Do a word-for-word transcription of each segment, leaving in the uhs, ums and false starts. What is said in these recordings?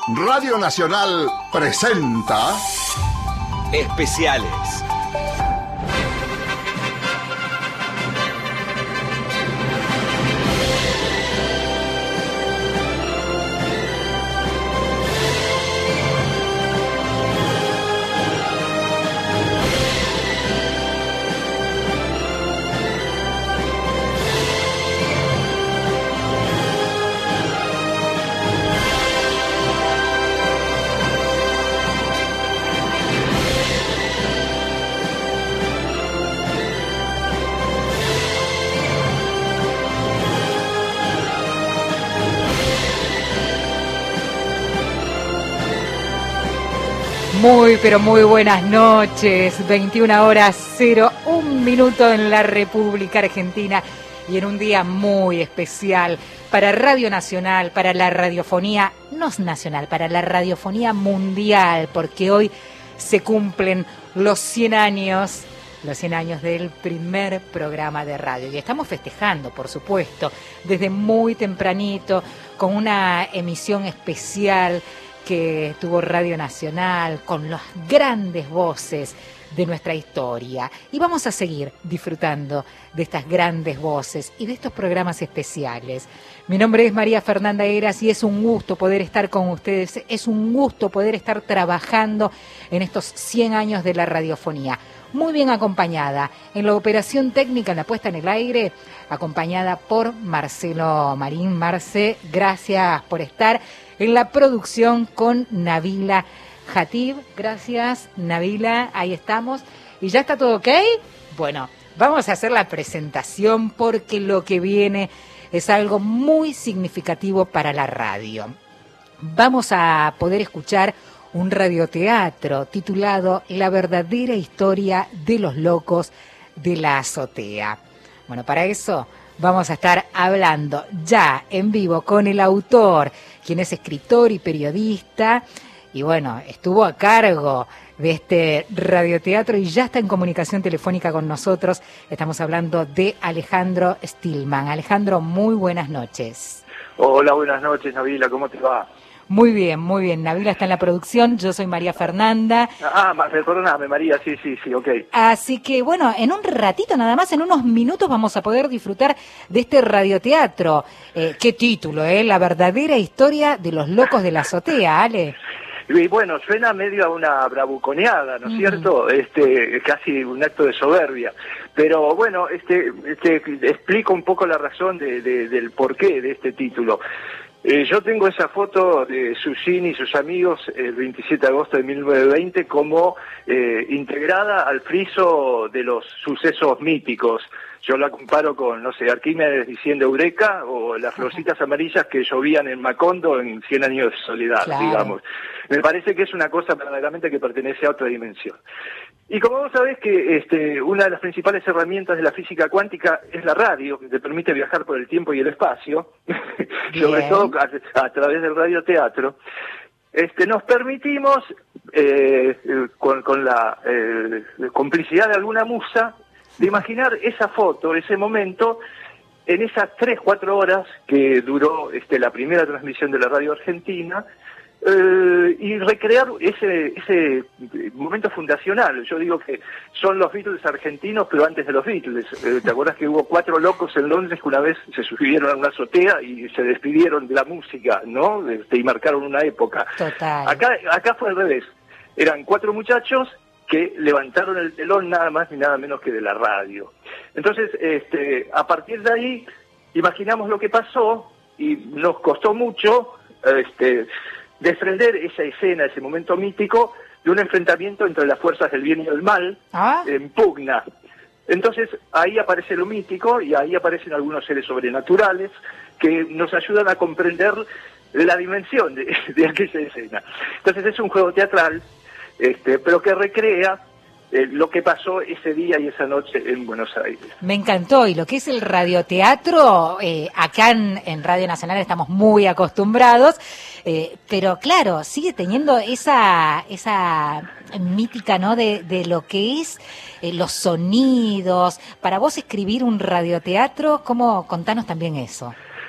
Radio Nacional presenta Especiales. Muy, pero muy buenas noches. veintiuna horas cero un minuto en la República Argentina y en un día muy especial para Radio Nacional, para la radiofonía, no nacional, para la radiofonía mundial, porque hoy se cumplen los cien años, los cien años del primer programa de radio. Y estamos festejando, por supuesto, desde muy tempranito, con una emisión especial que tuvo Radio Nacional, con las grandes voces de nuestra historia. Y vamos a seguir disfrutando de estas grandes voces y de estos programas especiales. Mi nombre es María Fernanda Heras y es un gusto poder estar con ustedes, es un gusto poder estar trabajando en estos cien años de la radiofonía. Muy bien acompañada en la operación técnica, en la puesta en el aire, acompañada por Marcelo Marín. Marce, gracias por estar en la producción con Nabila Jatib. Gracias, Nabila, ahí estamos. ¿Y ya está todo ok? Bueno, vamos a hacer la presentación porque lo que viene es algo muy significativo para la radio. Vamos a poder escuchar un radioteatro titulado La verdadera historia de los locos de la azotea. Bueno, para eso vamos a estar hablando ya en vivo con el autor, quien es escritor y periodista, y bueno, estuvo a cargo de este radioteatro y ya está en comunicación telefónica con nosotros. Estamos hablando de Alejandro Stillman. Alejandro, muy buenas noches. Hola, buenas noches, Nabila, ¿cómo te va? Muy bien, muy bien. Nabila está en la producción, yo soy María Fernanda. Ah, perdóname, María, sí, sí, sí, ok. Así que, bueno, en un ratito nada más, en unos minutos vamos a poder disfrutar de este radioteatro. Eh, ¿Qué título, eh? La verdadera historia de los locos de la azotea, Ale. Y bueno, suena medio a una bravuconeada, ¿no es uh-huh. cierto? Este, casi un acto de soberbia. Pero bueno, este, este explico un poco la razón de, de, del porqué de este título. Eh, yo tengo esa foto de Susini y sus amigos el veintisiete de agosto de mil novecientos veinte como eh, integrada al friso de los sucesos míticos. Yo la comparo con, no sé, Arquímedes diciendo Eureka o las florcitas amarillas que llovían en Macondo en Cien años de soledad, claro. digamos. Me parece que es una cosa verdaderamente que pertenece a otra dimensión. Y como vos sabés que este, una de las principales herramientas de la física cuántica es la radio, que te permite viajar por el tiempo y el espacio, sobre todo a, a través del radioteatro, este, nos permitimos, eh, con, con la eh, complicidad de alguna musa, de imaginar esa foto, ese momento, en esas tres, cuatro horas que duró este, la primera transmisión de la radio argentina, eh, y recrear ese ese momento fundacional. Yo digo que son los Beatles argentinos, pero antes de los Beatles. Eh, ¿Te acuerdas que hubo cuatro locos en Londres que una vez se subieron a una azotea y se despidieron de la música, ¿no? Este, y marcaron una época. Total. Acá, acá fue al revés. Eran cuatro muchachos que levantaron el telón nada más ni nada menos que de la radio. Entonces, este, a partir de ahí, imaginamos lo que pasó y nos costó mucho este, desprender esa escena, ese momento mítico, de un enfrentamiento entre las fuerzas del bien y del mal, ¿Ah? en pugna. Entonces, ahí aparece lo mítico y ahí aparecen algunos seres sobrenaturales que nos ayudan a comprender la dimensión de, de aquella escena. Entonces, es un juego teatral, Este, pero que recrea eh, lo que pasó ese día y esa noche en Buenos Aires. Me encantó, y lo que es el radioteatro, eh, acá en, en Radio Nacional estamos muy acostumbrados, eh, pero claro, sigue teniendo esa esa mítica, ¿no?, de, de lo que es eh, los sonidos. Para vos escribir un radioteatro, ¿cómo? Contanos también eso.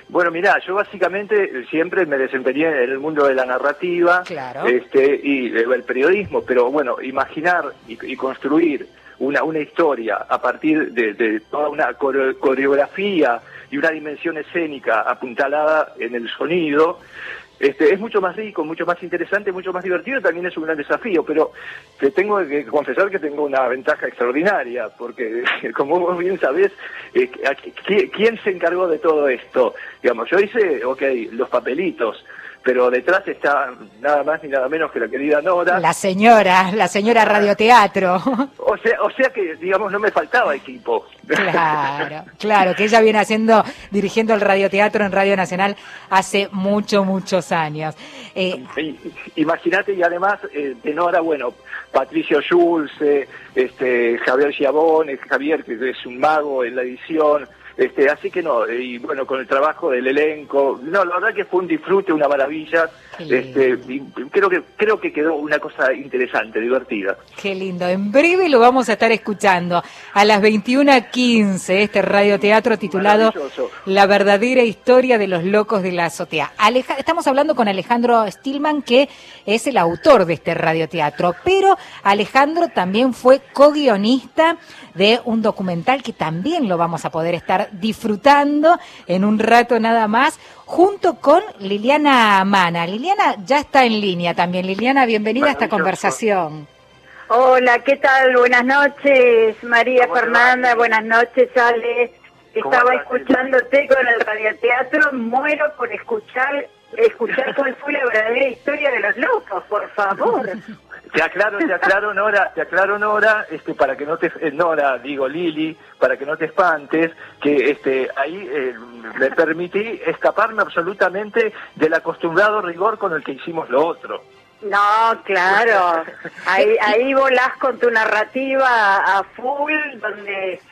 Bueno, mirá, yo básicamente siempre me desempeñé en el mundo de la narrativa, claro. este, y el periodismo, pero bueno, imaginar y, y construir una, una historia a partir de, de toda una core- coreografía y una dimensión escénica apuntalada en el sonido, Este, es mucho más rico, mucho más interesante, mucho más divertido, también es un gran desafío, pero te tengo que confesar que tengo una ventaja extraordinaria, porque como vos bien sabés, eh, ¿quién se encargó de todo esto? Digamos, yo hice, ok, los papelitos, pero detrás está nada más ni nada menos que la querida Nora. La señora, la señora radioteatro. O sea, o sea que, digamos, no me faltaba equipo. Claro, claro, que ella viene haciendo, dirigiendo el radioteatro en Radio Nacional hace muchos, muchos años. Eh, Imagínate, y además eh, de Nora, bueno, Patricio Schulze, este, Javier Giabone, Javier, que es un mago en la edición. Este, así que no, y bueno, con el trabajo del elenco, no, la verdad que fue un disfrute, una maravilla, este, y creo que creo que quedó una cosa interesante, divertida. Qué lindo, en breve lo vamos a estar escuchando a las veintiuna quince, este radioteatro titulado La verdadera historia de los locos de la azotea. Aleja- estamos hablando con Alejandro Stillman, que es el autor de este radioteatro, pero Alejandro también fue co-guionista de un documental que también lo vamos a poder estar disfrutando en un rato nada más, junto con Liliana Mana. Liliana ya está en línea también. Liliana, bienvenida a esta conversación. Hola, ¿qué tal? Buenas noches, María Fernanda, buenas noches, Ale. Estaba escuchándote con el radioteatro, muero por escuchar escuchar cuál fue la verdadera historia de los locos, por favor. Te aclaro, te aclaro, Nora, te aclaro, Nora, este, para que no te, eh, Nora, digo, Lili, para que no te espantes, que este, ahí eh, me permití escaparme absolutamente del acostumbrado rigor con el que hicimos lo otro. No, claro, ahí, ahí volás con tu narrativa a full, donde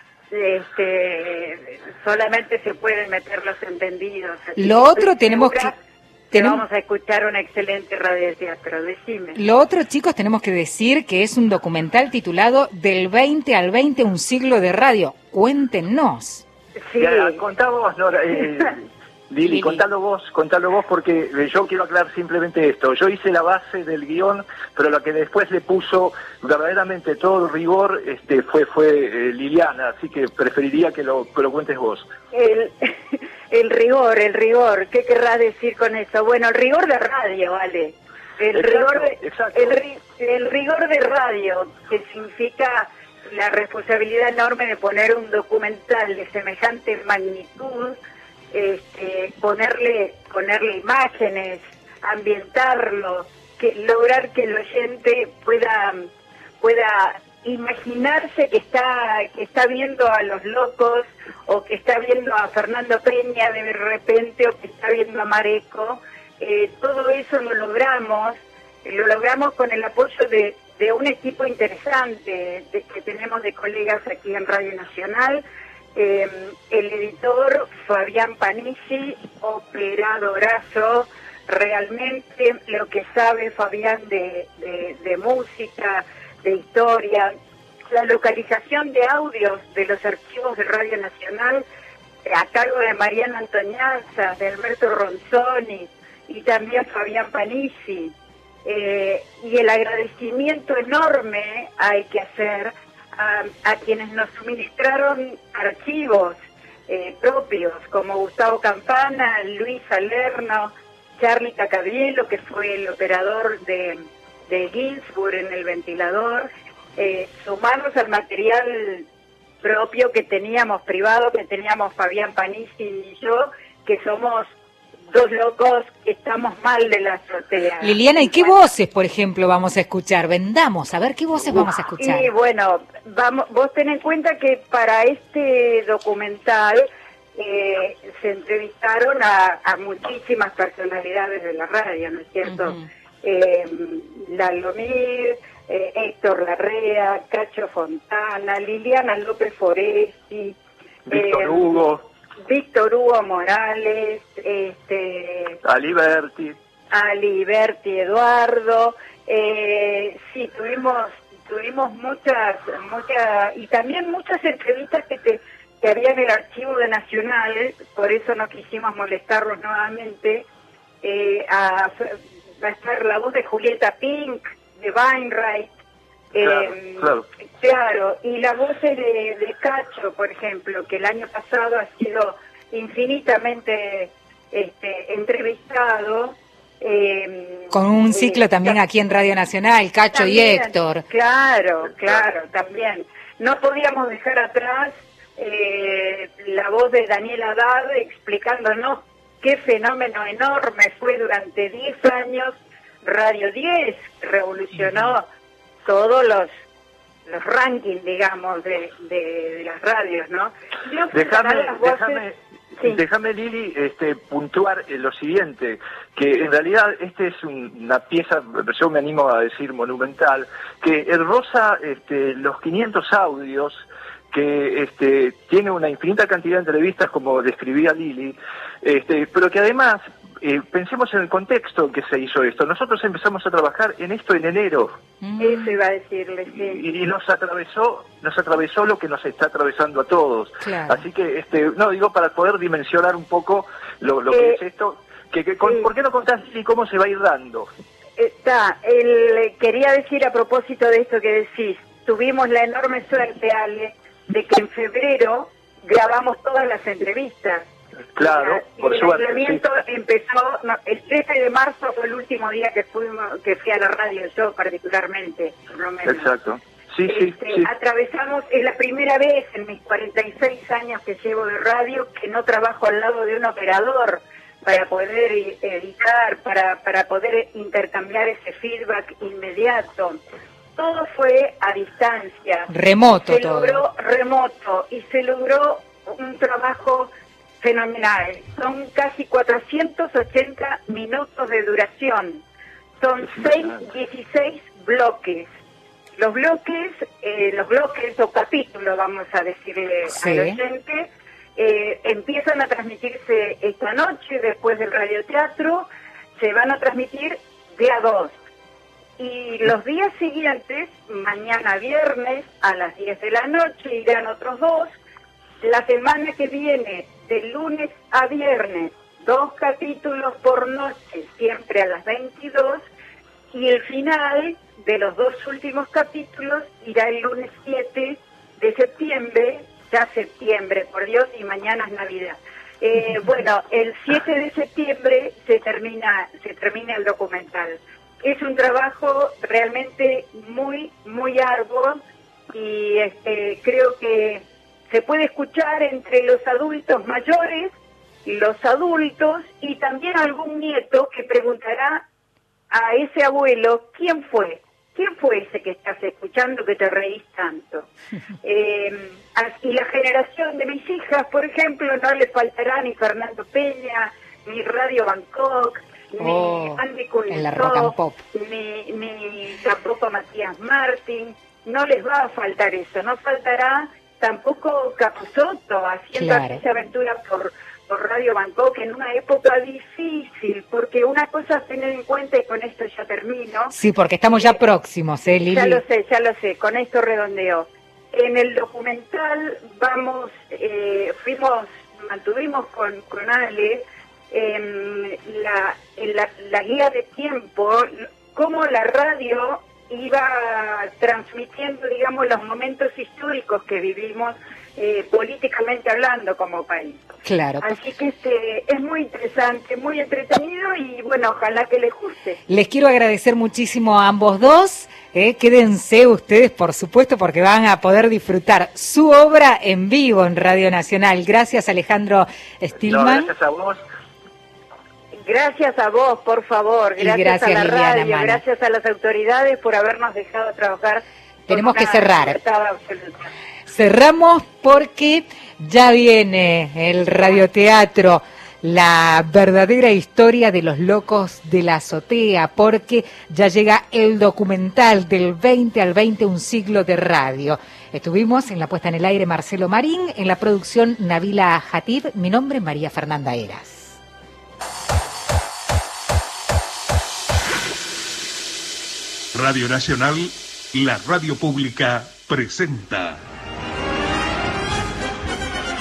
este, solamente se pueden meter los entendidos. Lo otro tenemos que... Tenemos... Vamos a escuchar un excelente radioteatro, decime. Lo otro, chicos, tenemos que decir que es un documental titulado Del veinte al veinte, un siglo de radio. Cuéntenos. Sí. Ya, contá vos, Nora, eh, Lili, Lili, contalo vos, contalo vos, porque yo quiero aclarar simplemente esto. Yo hice la base del guión, pero lo que después le puso verdaderamente todo el rigor este, fue fue eh, Liliana, así que preferiría que lo, que lo cuentes vos. El... El rigor, el rigor, ¿qué querrás decir con eso? Bueno, el rigor de radio, vale. El exacto, rigor de, exacto. El, el rigor de radio, que significa la responsabilidad enorme de poner un documental de semejante magnitud, este, ponerle, ponerle imágenes, ambientarlo, que lograr que el oyente pueda, pueda imaginarse que está, que está viendo a los locos, o que está viendo a Fernando Peña de repente, o que está viendo a Mareco. Eh, todo eso lo logramos, lo logramos con el apoyo de, de un equipo interesante de, que tenemos de colegas aquí en Radio Nacional. Eh, el editor Fabián Panisi, operadorazo, realmente lo que sabe Fabián de, de, de música, de historia, la localización de audios de los archivos de Radio Nacional a cargo de Mariana Antoñanza, de Alberto Ronzoni y también Fabián Panisi. Eh, y el agradecimiento enorme hay que hacer a, a quienes nos suministraron archivos eh, propios, como Gustavo Campana, Luis Salerno, Charlie Cacabielo, que fue el operador de, de Ginsburg en el ventilador, eh, sumarnos al material propio que teníamos, privado, que teníamos Fabián Panisi y yo, que somos dos locos que estamos mal de la azotea. Liliana, ¿y qué voces, por ejemplo, vamos a escuchar? Vendamos, a ver qué voces vamos a escuchar. Y bueno, vamos, vos ten en cuenta que para este documental eh, se entrevistaron a, a muchísimas personalidades de la radio, ¿no es cierto? Uh-huh. eh, Lalo Mir, eh, Héctor Larrea, Cacho Fontana, Liliana López Foresti, Víctor eh, Hugo. Víctor Hugo Morales, este, Aliberti, Aliberti Eduardo, eh, sí, tuvimos tuvimos muchas, muchas, y también muchas entrevistas que te, que había en el archivo de Nacional, por eso no quisimos molestarlos nuevamente, eh, a, va a estar la voz de Julieta Pink, de Wainwright, Claro, eh, claro. claro, y la voz de, de Cacho, por ejemplo, que el año pasado ha sido infinitamente este, entrevistado. Eh, Con un ciclo eh, también aquí en Radio Nacional, Cacho también, y Héctor. Claro, claro, también. No podíamos dejar atrás eh, la voz de Daniel Haddad explicándonos qué fenómeno enorme fue durante diez años Radio diez, revolucionó todos los los rankings, digamos, de, de, de las radios, ¿no? Yo Déjame, las voces, déjame, sí. déjame, Lili, este, puntuar eh, lo siguiente, que en realidad este es un- una pieza, yo me animo a decir monumental, que el rosa este, los quinientos audios, que este, tiene una infinita cantidad de entrevistas, como describía Lili, este, pero que además, eh, pensemos en el contexto en que se hizo esto. Nosotros empezamos a trabajar en esto en enero, Eso iba a decirle, sí. y, y nos atravesó nos atravesó lo que nos está atravesando a todos. Claro. Así que, este no, digo, para poder dimensionar un poco lo, lo Eh, que es esto, que, que con- sí. ¿por qué no contás, Lili, cómo se va a ir dando? Está, el, quería decir a propósito de esto que decís, tuvimos la enorme suerte, Ale, de que en febrero grabamos todas las entrevistas. Claro, Y por el suerte, aislamiento empezó, no, el trece de marzo fue el último día que fuimos, que fui a la radio, yo particularmente, por lo menos. Exacto. Sí, sí, Este, sí. Atravesamos, es la primera vez en mis cuarenta y seis años que llevo de radio que no trabajo al lado de un operador para poder e- editar, para, para poder intercambiar ese feedback inmediato. Todo fue a distancia. Remoto Se todo. logró remoto y se logró un trabajo fenomenal. Son casi cuatrocientos ochenta minutos de duración. Son seis, dieciséis bloques. Los bloques, eh, los bloques o capítulos, vamos a decirle Sí. al oyente, eh, empiezan a transmitirse esta noche después del radioteatro, se van a transmitir día dos. Y los días siguientes, mañana viernes a las diez de la noche, irán otros dos. La semana que viene, de lunes a viernes, dos capítulos por noche, siempre a las veintidós. Y el final de los dos últimos capítulos irá el lunes siete de septiembre, ya septiembre, por Dios, y mañana es Navidad. Eh, bueno, el siete de septiembre se termina, se termina el documental. Es un trabajo realmente muy, muy arduo y este, creo que se puede escuchar entre los adultos mayores, los adultos y también algún nieto que preguntará a ese abuelo, ¿quién fue? ¿Quién fue ese que estás escuchando que te reís tanto? Eh, y la generación de mis hijas, por ejemplo, no le faltará ni Fernando Peña, ni Radio Bangkok, Oh, ni Andy en la rock and Culizó, pop. ni, ni tampoco Matías Martín. No les va a faltar eso. No faltará tampoco Capusotto haciendo Claro. esa aventura por por Radio Bangkok en una época difícil, porque una cosa a tener en cuenta, y con esto ya termino. Sí, porque estamos ya próximos, ¿eh, Lili? Ya lo sé, ya lo sé, con esto redondeo. En el documental vamos, eh, fuimos, mantuvimos con, con Ale eh, la, en la, la guía de tiempo, cómo la radio iba transmitiendo, digamos, los momentos históricos que vivimos eh, políticamente hablando como país. Claro. Así que este es muy interesante, muy entretenido y bueno, ojalá que les guste. Les quiero agradecer muchísimo a ambos dos. Eh, quédense ustedes, por supuesto, porque van a poder disfrutar su obra en vivo en Radio Nacional. Gracias, Alejandro No, Stillman. gracias a vos. Gracias a vos, por favor, Y gracias, gracias, a la Liliana radio, Mana. gracias a las autoridades por habernos dejado trabajar. con Tenemos que una cerrar. libertad absoluta. Cerramos porque ya viene el radioteatro, la verdadera historia de los locos de la azotea, porque ya llega el documental del veinte al veinte, un siglo de radio. Estuvimos en la puesta en el aire Marcelo Marín, en la producción Nabila Hatib, mi nombre es María Fernanda Eras. Radio Nacional, la radio pública, presenta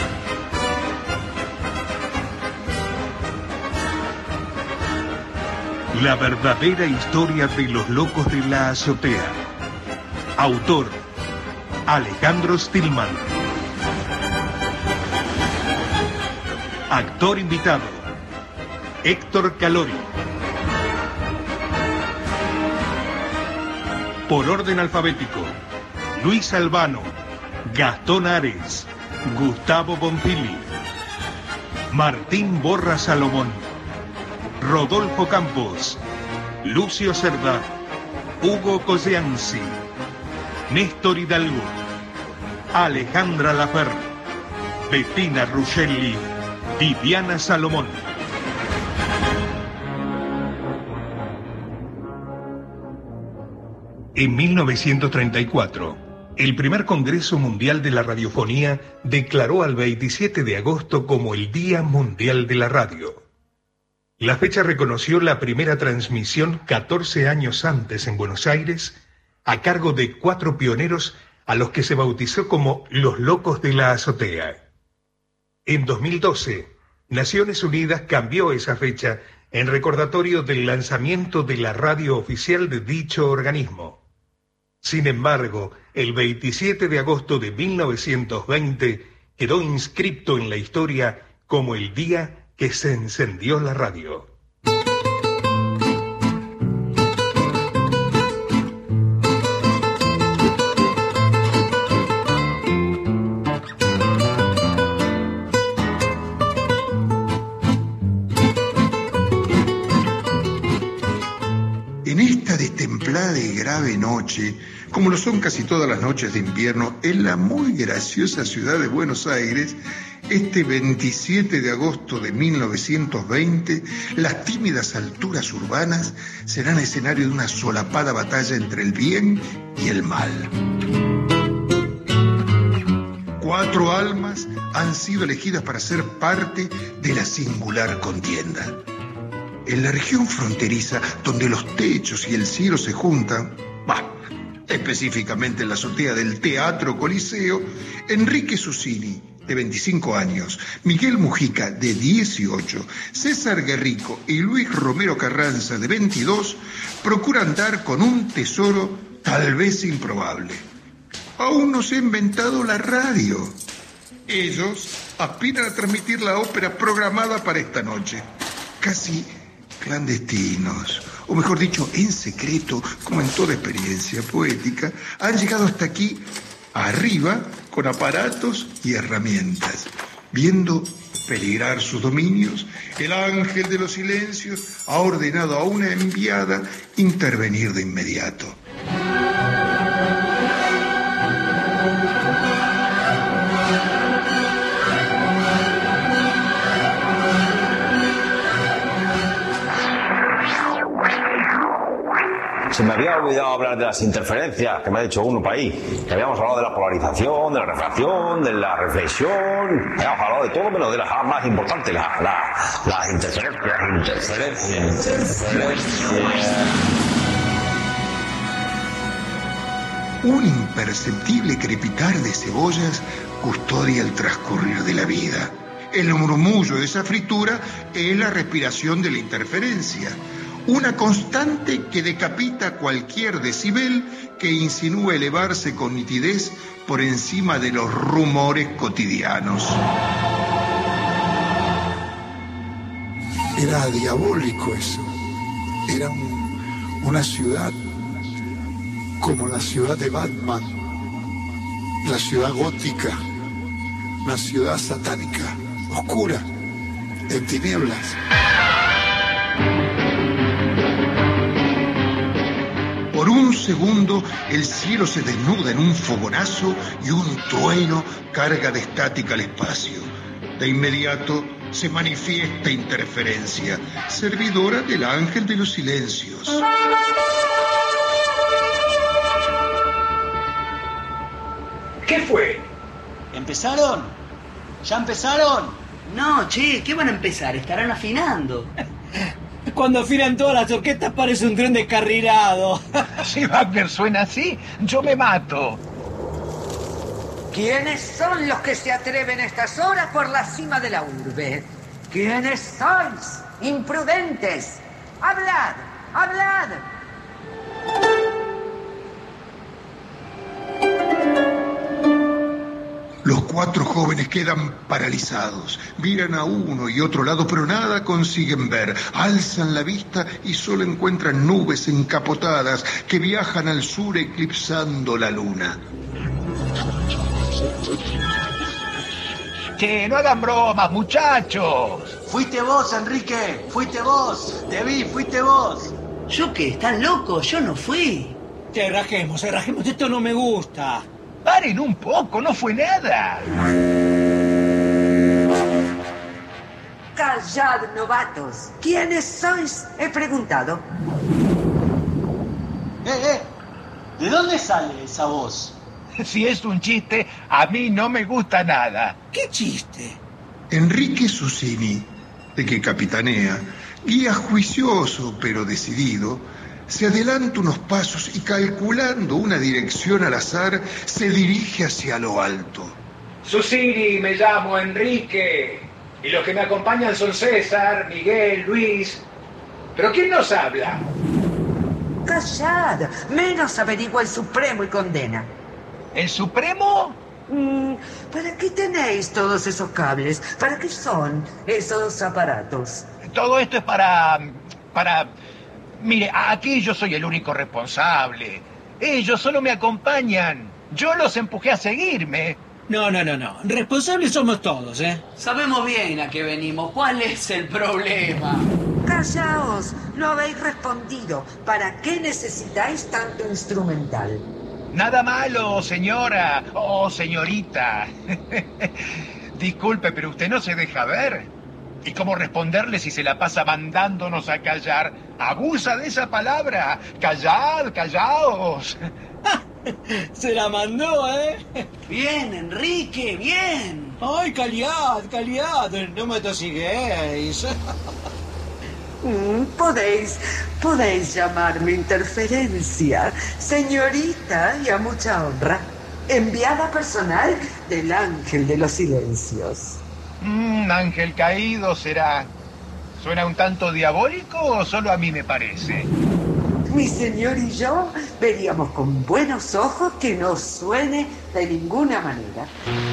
La verdadera historia de los locos de la azotea. Autor: Alejandro Stillman. Actor invitado: Héctor Calori. Por orden alfabético: Luis Albano, Gastón Ares, Gustavo Bonfili, Martín Borra Salomón, Rodolfo Campos, Lucio Cerda, Hugo Coseanzi, Néstor Hidalgo, Alejandra Lafer, Bettina Ruscelli, Viviana Salomón. En mil novecientos treinta y cuatro, el primer Congreso Mundial de la Radiofonía declaró al veintisiete de agosto como el Día Mundial de la Radio. La fecha reconoció la primera transmisión catorce años antes en Buenos Aires, a cargo de cuatro pioneros a los que se bautizó como los Locos de la Azotea. En dos mil doce, Naciones Unidas cambió esa fecha en recordatorio del lanzamiento de la radio oficial de dicho organismo. Sin embargo, el veintisiete de agosto de mil novecientos veinte quedó inscripto en la historia como el día que se encendió la radio. En esta destemplada y grave noche, como lo son casi todas las noches de invierno, en la muy graciosa ciudad de Buenos Aires, este veintisiete de agosto de mil novecientos veinte, las tímidas alturas urbanas serán escenario de una solapada batalla entre el bien y el mal. Cuatro almas han sido elegidas para ser parte de la singular contienda. En la región fronteriza, donde los techos y el cielo se juntan, bah, específicamente en la azotea del Teatro Coliseo, Enrique Susini, de veinticinco años, Miguel Mujica, de dieciocho, César Guerrico y Luis Romero Carranza, de veintidós, procuran dar con un tesoro tal vez improbable. Aún no se ha inventado la radio. Ellos aspiran a transmitir la ópera programada para esta noche. Casi clandestinos, o mejor dicho, en secreto, como en toda experiencia poética, han llegado hasta aquí, arriba, con aparatos y herramientas. Viendo peligrar sus dominios, el ángel de los silencios ha ordenado a una enviada intervenir de inmediato. Se me había olvidado hablar de las interferencias, que me ha dicho uno para ahí. Que habíamos hablado de la polarización, de la refracción, de la reflexión. Habíamos hablado de todo, pero de las más importantes, las la, la interferencias, interferencias, interferencias. Un imperceptible crepitar de cebollas custodia el transcurrir de la vida. El murmullo de esa fritura es la respiración de la interferencia. Una constante que decapita cualquier decibel que insinúe elevarse con nitidez por encima de los rumores cotidianos. Era diabólico eso. Era un, una ciudad como la ciudad de Batman, la ciudad gótica, la ciudad satánica, oscura, en tinieblas. Por un segundo, el cielo se desnuda en un fogonazo y un trueno carga de estática al espacio. De inmediato se manifiesta interferencia, servidora del ángel de los silencios. ¿Qué fue? ¿Empezaron? ¿Ya empezaron? No, che, ¿qué van a empezar? Estarán afinando. Cuando afinan todas las orquestas parece un tren descarrilado. Si Wagner suena así, yo me mato. ¿Quiénes son los que se atreven a estas horas por la cima de la urbe? ¿Quiénes sois? Imprudentes. Hablad. cuatro jóvenes quedan paralizados. Miran a uno y otro lado, pero nada consiguen ver. Alzan la vista y solo encuentran nubes encapotadas que viajan al sur eclipsando la luna. Che, no hagan bromas, muchachos. Fuiste vos, Enrique, fuiste vos. Te vi, fuiste vos. ¿Yo qué? ¿Están locos? Yo no fui. Che, rajemos, eh, rajemos, esto no me gusta. Paren un poco, no fue nada. Callad, novatos. ¿Quiénes sois? He preguntado. Eh, eh, ¿de dónde sale esa voz? Si es un chiste, a mí no me gusta nada. ¿Qué chiste? Enrique Susini, de que capitanea, guía juicioso pero decidido, se adelanta unos pasos y calculando una dirección al azar, se dirige hacia lo alto. Susini, me llamo Enrique, y los que me acompañan son César, Miguel, Luis. ¿Pero quién nos habla? Callad, menos averigua el Supremo y condena. ¿El Supremo? Mm, ¿Para qué tenéis todos esos cables? ¿Para qué son esos aparatos? Todo esto es para... para... Mire, aquí yo soy el único responsable. Ellos solo me acompañan. Yo los empujé a seguirme. No, no, no, no. Responsables somos todos, ¿eh? Sabemos bien a qué venimos. ¿Cuál es el problema? Callaos, no habéis respondido. ¿Para qué necesitáis tanto instrumental? Nada malo, señora o señorita. Disculpe, pero usted no se deja ver. ¿Y cómo responderle si se la pasa mandándonos a callar? Abusa de esa palabra. Callad, callaos. Se la mandó, ¿eh? Bien, Enrique, bien. Ay, callad, callad. No me tosiguéis. Mm, podéis, podéis llamarme interferencia, señorita, y a mucha honra. Enviada personal del Ángel de los Silencios. Mm, ángel caído será. ¿Suena un tanto diabólico o solo a mí me parece? Mi señor y yo veríamos con buenos ojos que no suene de ninguna manera.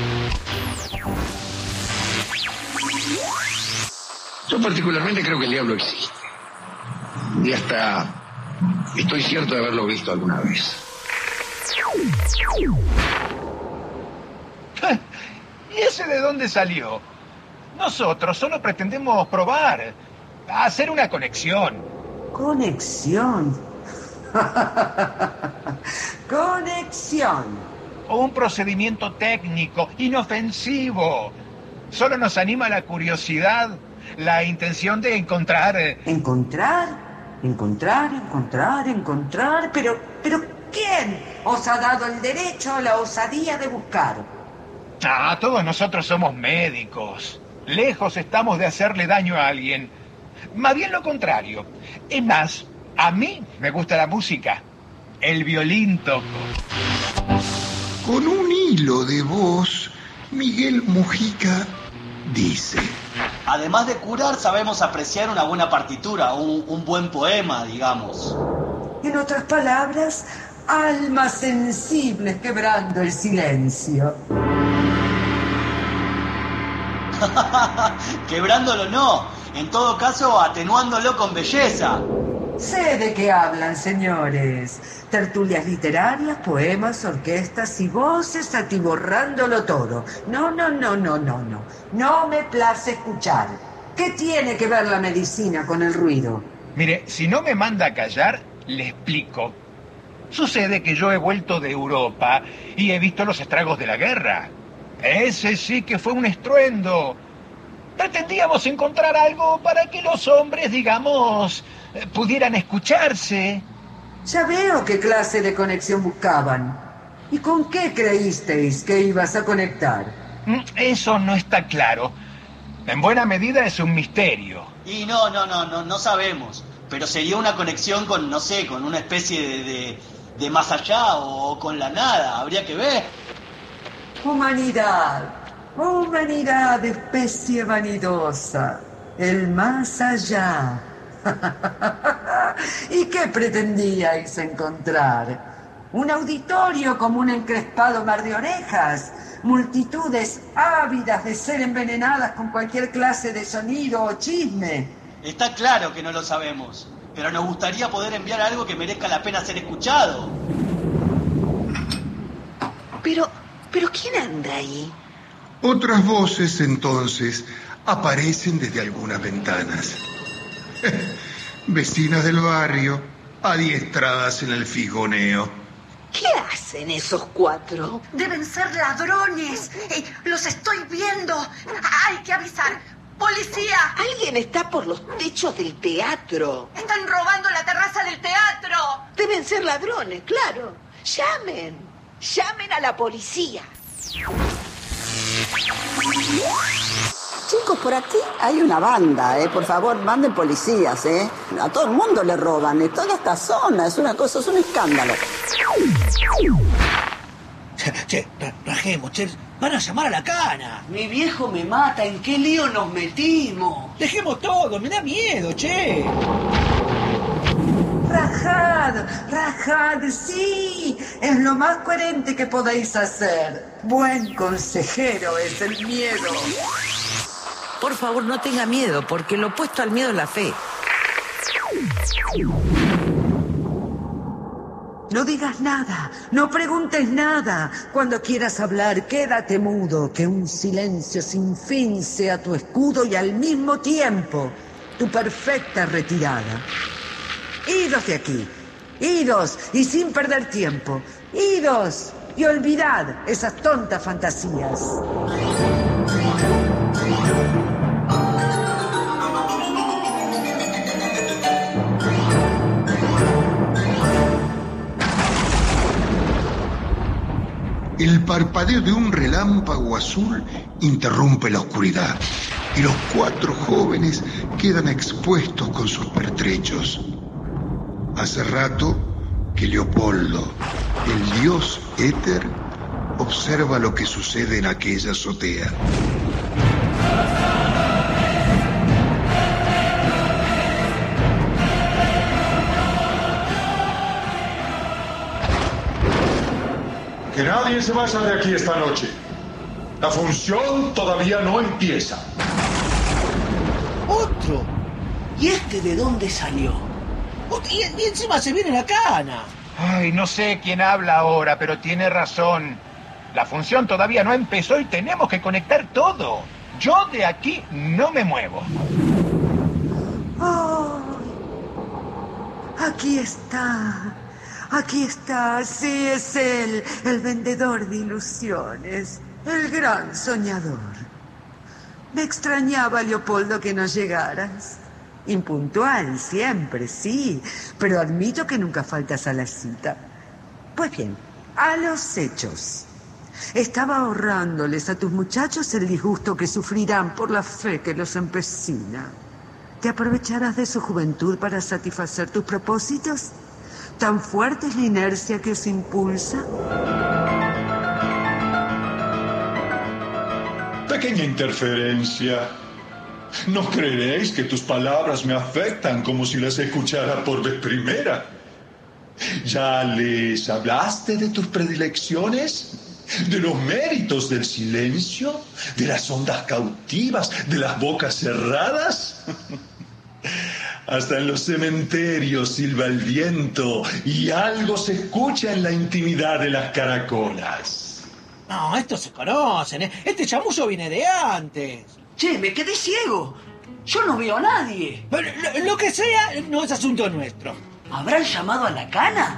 Yo particularmente creo que el diablo existe. Y hasta estoy cierto de haberlo visto alguna vez. ¿Y ese de dónde salió? Nosotros solo pretendemos probar, hacer una conexión. ¿Conexión? Conexión. O un procedimiento técnico, inofensivo. Solo nos anima la curiosidad, la intención de encontrar... ¿Encontrar? Encontrar, encontrar, encontrar... Pero, pero, ¿quién os ha dado el derecho a la osadía de buscar? Ah, todos nosotros somos médicos. Lejos estamos de hacerle daño a alguien. Más bien lo contrario. Es más, a mí me gusta la música. El violín toco. Con un hilo de voz, Miguel Mujica dice: Además de curar, sabemos apreciar una buena partitura, un, un buen poema, digamos. En otras palabras, almas sensibles quebrando el silencio. Quebrándolo no, en todo caso atenuándolo con belleza. Sé de qué hablan, señores. Tertulias literarias, poemas, orquestas y voces atiborrándolo todo. No, no, no, no, no, no. No me place escuchar. ¿Qué tiene que ver la medicina con el ruido? Mire, si no me manda a callar, le explico. Sucede que yo he vuelto de Europa y he visto los estragos de la guerra. Ese sí que fue un estruendo. Pretendíamos encontrar algo para que los hombres, digamos, pudieran escucharse. Ya veo qué clase de conexión buscaban. ¿Y con qué creísteis que ibas a conectar? Eso no está claro. En buena medida es un misterio. Y no, no, no, no, no sabemos. Pero sería una conexión con, no sé, con una especie de, de, de más allá o con la nada. Habría que ver. Humanidad, humanidad, especie vanidosa, el más allá. ¿Y qué pretendíais encontrar? ¿Un auditorio como un encrespado mar de orejas? multitudes ávidas de ser envenenadas con cualquier clase de sonido o chisme. Está claro que no lo sabemos, pero nos gustaría poder enviar algo que merezca la pena ser escuchado. Pero, pero ¿quién anda ahí? Otras voces, entonces, aparecen desde algunas ventanas. Vecinas del barrio, adiestradas en el figoneo. ¿Qué hacen esos cuatro? Deben ser ladrones. Eh, los estoy viendo. Hay que avisar. ¡Policía! Alguien está por los techos del teatro. Están robando la terraza del teatro. Deben ser ladrones, claro. Llamen. Llamen a la policía. Chicos, por aquí hay una banda, ¿eh? Por favor, manden policías, ¿eh? A todo el mundo le roban, en toda esta zona. Es una cosa, es un escándalo. Che, rajemos, che. Van a llamar a la cana. Mi viejo me mata. ¿En qué lío nos metimos? Dejemos todo, me da miedo, che. Rajad, rajad, sí, es lo más coherente que podéis hacer. Buen consejero es el miedo. Por favor, no tenga miedo, porque lo opuesto al miedo es la fe. No digas nada, no preguntes nada. Cuando quieras hablar, quédate mudo, que un silencio sin fin sea tu escudo y al mismo tiempo tu perfecta retirada. Idos de aquí, idos y sin perder tiempo, idos y olvidad esas tontas fantasías. El parpadeo de un relámpago azul interrumpe la oscuridad y los cuatro jóvenes quedan expuestos con sus pertrechos. Hace rato que Leopoldo, el dios éter, observa lo que sucede en aquella azotea. Que nadie se vaya de aquí esta noche. La función todavía no empieza. ¿Otro? ¿Y este de dónde salió? Y, y encima se viene la cana. Ay, no sé quién habla ahora, pero tiene razón. La función todavía no empezó y tenemos que conectar todo. Yo de aquí no me muevo. Oh, aquí está. Aquí está, sí, es él, el vendedor de ilusiones, el gran soñador. Me extrañaba, Leopoldo, que no llegaras. Impuntual, siempre, sí, pero admito que nunca faltas a la cita. Pues bien, a los hechos. Estaba ahorrándoles a tus muchachos el disgusto que sufrirán por la fe que los empecina. ¿Te aprovecharás de su juventud para satisfacer tus propósitos? ¿Tan fuerte es la inercia que os impulsa? Pequeña interferencia. ¿No creeréis que tus palabras me afectan como si las escuchara por vez primera? ¿Ya les hablaste de tus predilecciones? ¿De los méritos del silencio? ¿De las ondas cautivas? ¿De las bocas cerradas? Hasta en los cementerios silba el viento y algo se escucha en la intimidad de las caracolas. No, estos se conocen, ¿eh? Este chamullo viene de antes. Che, me quedé ciego. Yo no veo a nadie. Pero lo, lo que sea no es asunto nuestro. ¿Habrán llamado a la cana?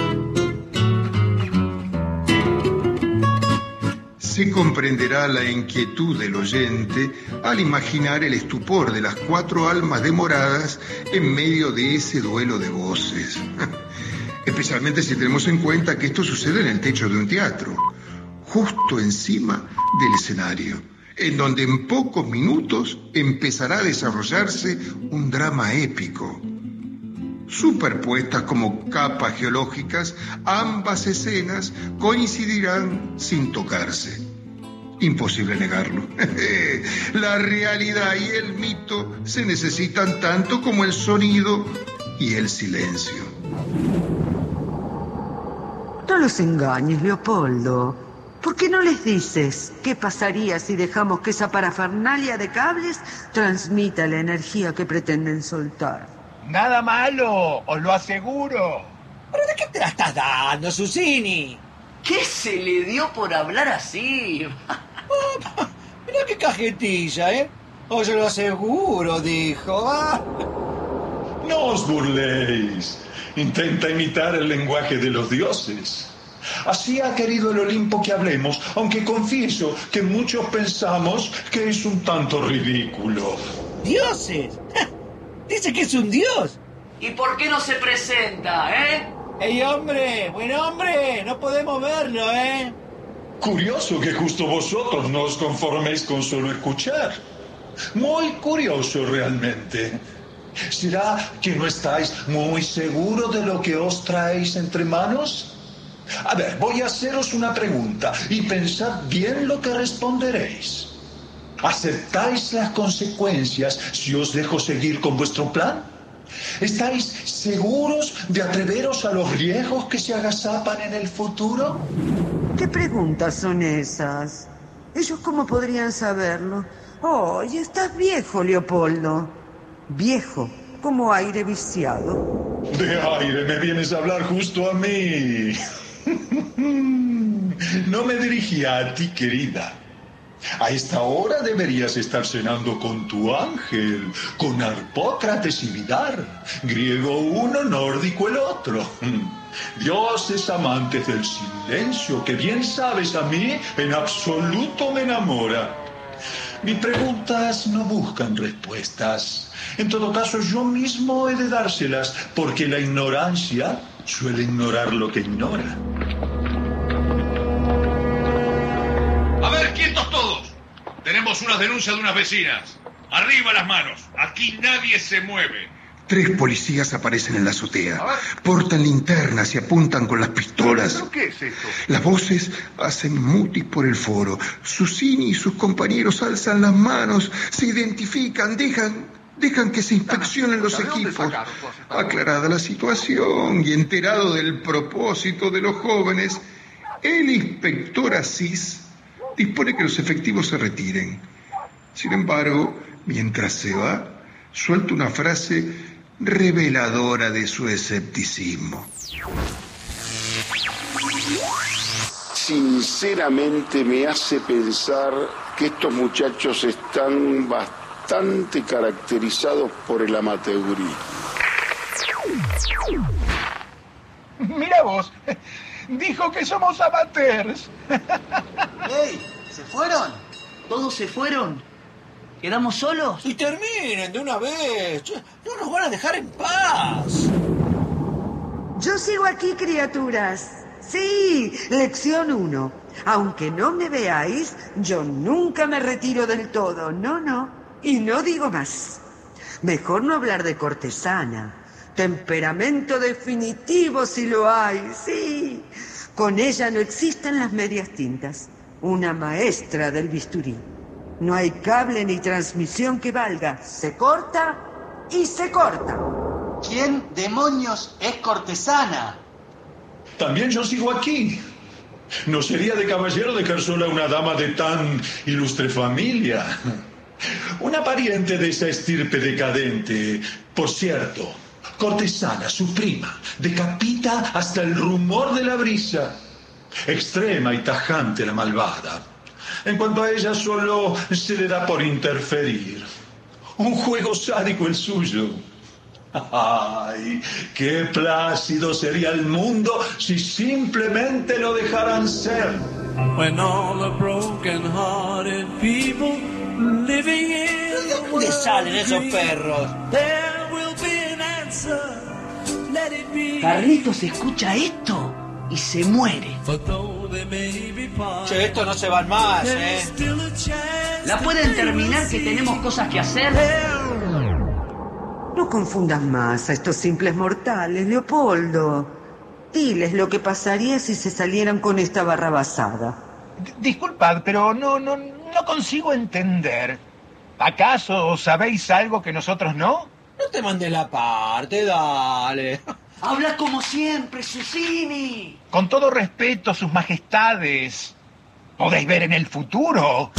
Se comprenderá la inquietud del oyente al imaginar el estupor de las cuatro almas demoradas en medio de ese duelo de voces. Especialmente si tenemos en cuenta que esto sucede en el techo de un teatro, justo encima del escenario, en donde en pocos minutos empezará a desarrollarse un drama épico. Superpuestas como capas geológicas, ambas escenas coincidirán sin tocarse. Imposible negarlo. La realidad y el mito se necesitan tanto como el sonido y el silencio. No los engañes, Leopoldo. ¿Por qué no les dices qué pasaría si dejamos que esa parafernalia de cables transmita la energía que pretenden soltar? Nada malo, os lo aseguro. ¿Pero de qué te la estás dando, Susini? ¿Qué se le dio por hablar así? Oh, mirá qué cajetilla, ¿eh? Os lo aseguro, dijo. Ah. No os burléis. Intenta imitar el lenguaje de los dioses. Así ha querido el Olimpo que hablemos, aunque confieso que muchos pensamos que es un tanto ridículo. ¿Dioses? Dice que es un dios. ¿Y por qué no se presenta, eh? ¡Ey, hombre! ¡Buen hombre! No podemos verlo, ¿eh? Curioso que justo vosotros no os conforméis con solo escuchar. Muy curioso realmente. ¿Será que no estáis muy seguros de lo que os traéis entre manos? A ver, voy a haceros una pregunta y pensad bien lo que responderéis. ¿Aceptáis las consecuencias si os dejo seguir con vuestro plan? ¿Estáis seguros de atreveros a los riesgos que se agazapan en el futuro? ¿Qué preguntas son esas? ¿Ellos cómo podrían saberlo? Oh, y estás viejo, Leopoldo. Viejo, como aire viciado. De aire me vienes a hablar justo a mí. No me dirigía a ti, querida. A esta hora deberías estar cenando con tu ángel, con Harpócrates y Vidar, griego uno, nórdico el otro. Dioses amantes del silencio, que bien sabes a mí, en absoluto me enamora. Mis preguntas no buscan respuestas. En todo caso, yo mismo he de dárselas, porque la ignorancia suele ignorar lo que ignora. A ver, quietos todos. Tenemos unas denuncias de unas vecinas. Arriba las manos. Aquí nadie se mueve. Tres policías aparecen en la azotea. Portan linternas y apuntan con las pistolas. ¿Pero qué es esto? Las voces hacen mutis por el foro. Susini y sus compañeros alzan las manos, se identifican, dejan, dejan que se inspeccionen los equipos. Aclarada la situación y enterado del propósito de los jóvenes, el inspector Asís dispone que los efectivos se retiren. Sin embargo, mientras se va, suelta una frase reveladora de su escepticismo. Sinceramente me hace pensar que estos muchachos están bastante caracterizados por el amateurismo. Mira vos, dijo que somos amateurs. ¡Ey! ¿Se fueron? ¿Todos se fueron? ¿Quedamos solos? Y terminen de una vez. No nos van a dejar en paz. Yo sigo aquí, criaturas. Sí, lección uno. Aunque no me veáis, yo nunca me retiro del todo. No, no. Y no digo más. Mejor no hablar de cortesana. Temperamento definitivo si lo hay, sí. Con ella no existen las medias tintas. Una maestra del bisturí. No hay cable ni transmisión que valga. Se corta y se corta. ¿Quién demonios es cortesana? También yo sigo aquí. No sería de caballero dejar sola a una dama de tan ilustre familia. Una pariente de esa estirpe decadente. Por cierto, cortesana, su prima, decapita hasta el rumor de la brisa. Extrema y tajante la malvada. En cuanto a ella, solo se le da por interferir. Un juego sádico el suyo. ¡Ay! ¡Qué plácido sería el mundo si simplemente lo dejaran ser! When all the broken-hearted people living in ¿De dónde salen esos perros? There will be an answer. Let it be. Carlitos escucha esto y se muere. Che, esto no se van más, ¿eh? ¿La pueden terminar que tenemos cosas que hacer? No confundas más a estos simples mortales, Leopoldo. Diles lo que pasaría si se salieran con esta barrabasada. D- disculpad, pero no, no, no consigo entender. ¿Acaso sabéis algo que nosotros no? No te mandes la parte, dale. Habla como siempre, Susini. Con todo respeto, sus majestades. podéis ver en el futuro.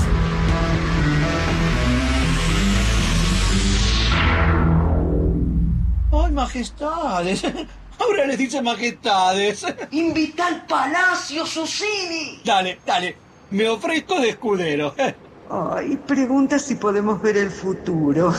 ¡Ay, majestades! Ahora les dice majestades. Invita al palacio, Susini. Dale, dale. Me ofrezco de escudero. Ay, pregunta si podemos ver el futuro.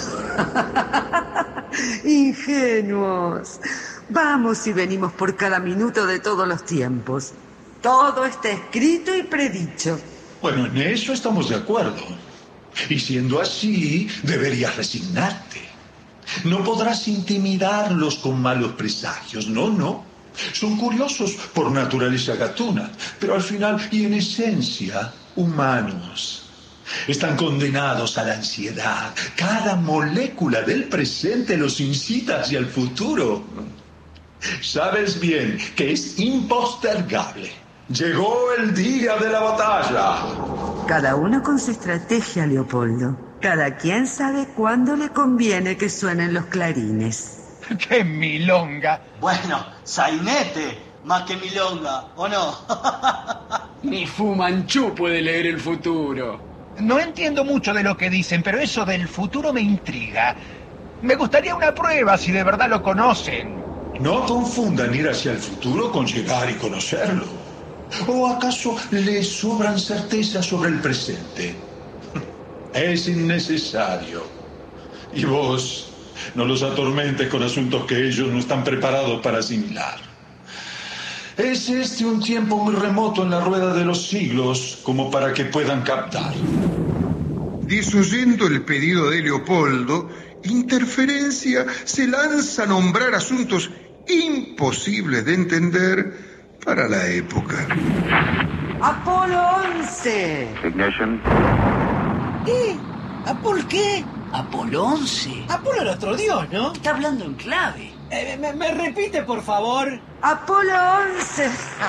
Ingenuos. Vamos y venimos por cada minuto de todos los tiempos. Todo está escrito y predicho. Bueno, en eso estamos de acuerdo. Y siendo así, deberías resignarte. No podrás intimidarlos con malos presagios, no, no. Son curiosos por naturaleza gatuna, pero al final y en esencia humanos. Están condenados a la ansiedad. Cada molécula del presente los incita hacia el futuro. Sabes bien que es impostergable. Llegó el día de la batalla. Cada uno con su estrategia, Leopoldo. Cada quien sabe cuándo le conviene que suenen los clarines. ¡Qué milonga! Bueno, sainete, más que milonga, ¿o no? Ni Fu Manchú puede leer el futuro. No entiendo mucho de lo que dicen, pero eso del futuro me intriga. Me gustaría una prueba si de verdad lo conocen. No confundan ir hacia el futuro con llegar y conocerlo. ¿O acaso les sobran certezas sobre el presente? Es innecesario. Y vos, no los atormentes con asuntos que ellos no están preparados para asimilar. Es este un tiempo muy remoto en la rueda de los siglos como para que puedan captar. Desoyendo el pedido de Leopoldo, Interferencia se lanza a nombrar asuntos imposibles de entender para la época. Apolo once. Ignition. ¿Qué? ¿Apolo qué? ¿Apolo once? Apolo era otro dios, ¿no? Está hablando en clave. Eh, me, me repite, por favor? Apolo once.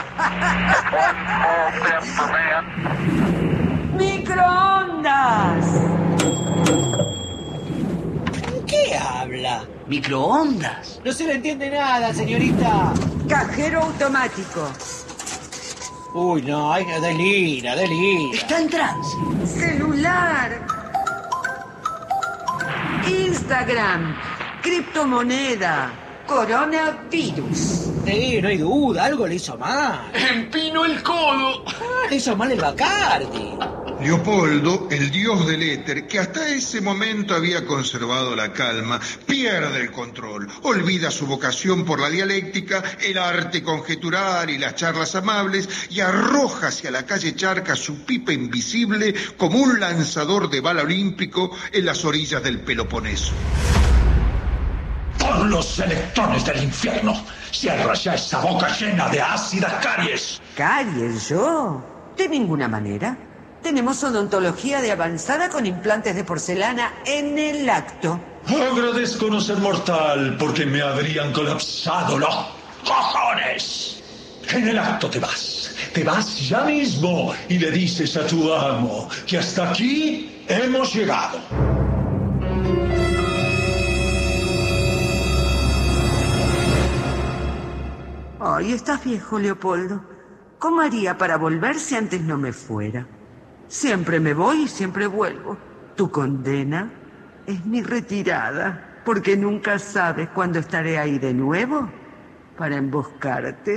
Microondas. ¿Qué habla? ¿Microondas? No se le entiende nada, señorita. Cajero automático. Uy, no, ay, delira, delira. Está en trance. Celular. Instagram. Criptomoneda. Coronavirus. Sí, no hay duda, algo le hizo mal. ¡Empino el codo! Ah, le hizo mal el Bacardi. Leopoldo, el dios del éter, que hasta ese momento había conservado la calma, pierde el control, olvida su vocación por la dialéctica, el arte conjetural y las charlas amables, y arroja hacia la calle Charca su pipa invisible como un lanzador de bala olímpico en las orillas del Peloponeso. ¡Por los electrones del infierno! ¡Cierra ya esa boca llena de ácidas caries! ¿Caries yo? De ninguna manera. Tenemos odontología de avanzada con implantes de porcelana en el acto. Agradezco no ser mortal porque me habrían colapsado los cojones. En el acto te vas. Te vas ya mismo y le dices a tu amo que hasta aquí hemos llegado. Ay, estás viejo, Leopoldo. ¿Cómo haría para volver si antes no me fuera? Siempre me voy y siempre vuelvo. Tu condena es mi retirada, porque nunca sabes cuándo estaré ahí de nuevo para emboscarte.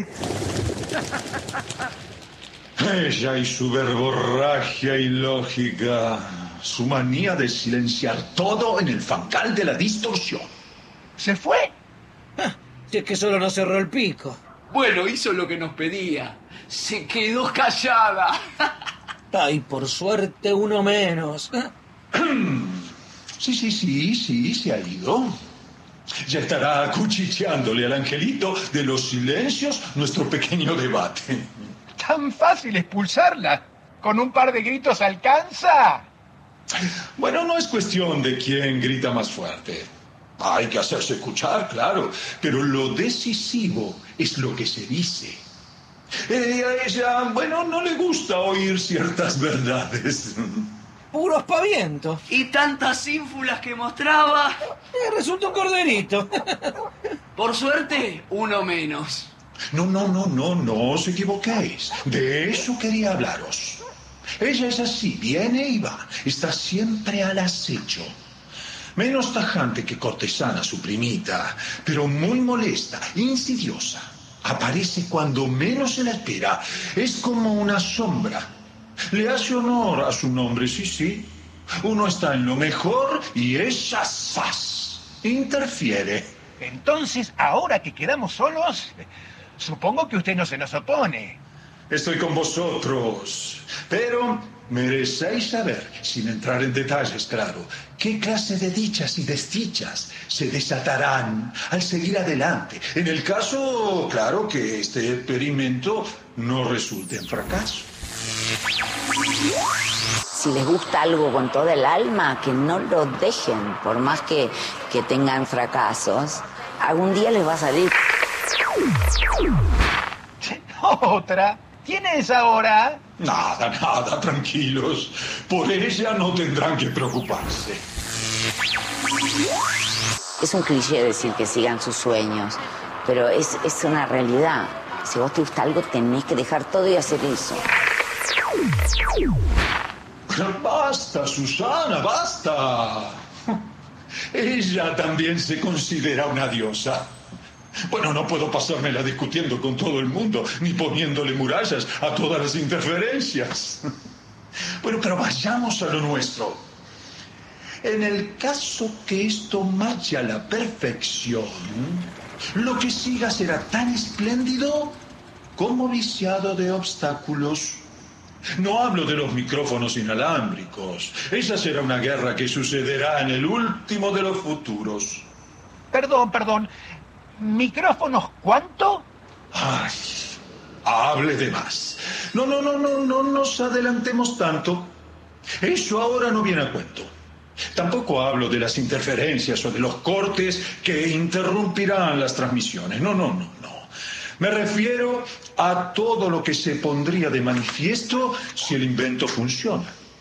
Ella y su verborragia ilógica, su manía de silenciar todo en el fangal de la distorsión. ¿Se fue? Ah, si es que solo nos cerró el pico. Bueno, hizo lo que nos pedía. Se quedó callada. Ay, por suerte uno menos. Sí, sí, sí, sí, se ha ido. Ya estará acuchicheándole al angelito de los silencios nuestro pequeño debate. ¿Tan fácil expulsarla? ¿Con un par de gritos alcanza? Bueno, no es cuestión de quién grita más fuerte. Hay que hacerse escuchar, claro, pero lo decisivo es lo que se dice. Eh, a ella, bueno, no le gusta oír ciertas verdades. Puro espaviento. Y tantas ínfulas que mostraba. Eh, resulta un corderito. Por suerte, uno menos. No, no, no, no, no os equivoquéis. De eso quería hablaros. Ella es así, viene y va, está siempre al acecho. Menos tajante que cortesana su primita, pero muy molesta, insidiosa. Aparece cuando menos se la espera. Es como una sombra. Le hace honor a su nombre, sí, sí. Uno está en lo mejor y ella, ¡zas!, interfiere. Entonces, ahora que quedamos solos, supongo que usted no se nos opone. Estoy con vosotros, pero merecéis saber, sin entrar en detalles, claro, qué clase de dichas y desdichas se desatarán al seguir adelante, en el caso, claro, que este experimento no resulte en fracaso. Si les gusta algo con toda el alma, que no lo dejen, por más que, que tengan fracasos, algún día les va a salir. Otra. ¿Tienes ahora? Nada, nada, tranquilos. Por ella no tendrán que preocuparse. Es un cliché decir que sigan sus sueños, pero es, es una realidad. Si vos te gusta algo, tenés que dejar todo y hacer eso. Basta, Susana, basta. Ella también se considera una diosa. Bueno, no puedo pasármela discutiendo con todo el mundo, ni poniéndole murallas a todas las interferencias. Bueno, pero vayamos a lo nuestro. En el caso que esto marche a la perfección, lo que siga será tan espléndido como viciado de obstáculos. No hablo de los micrófonos inalámbricos. Esa será una guerra que sucederá en el último de los futuros. Perdón, perdón. ¿Micrófonos cuánto? Ay, hable de más. No, no, no, no, no nos adelantemos tanto. Eso ahora no viene a cuento. Tampoco hablo de las interferencias o de los cortes que interrumpirán las transmisiones. No, no, no, no. Me refiero a todo lo que se pondría de manifiesto si el invento funciona.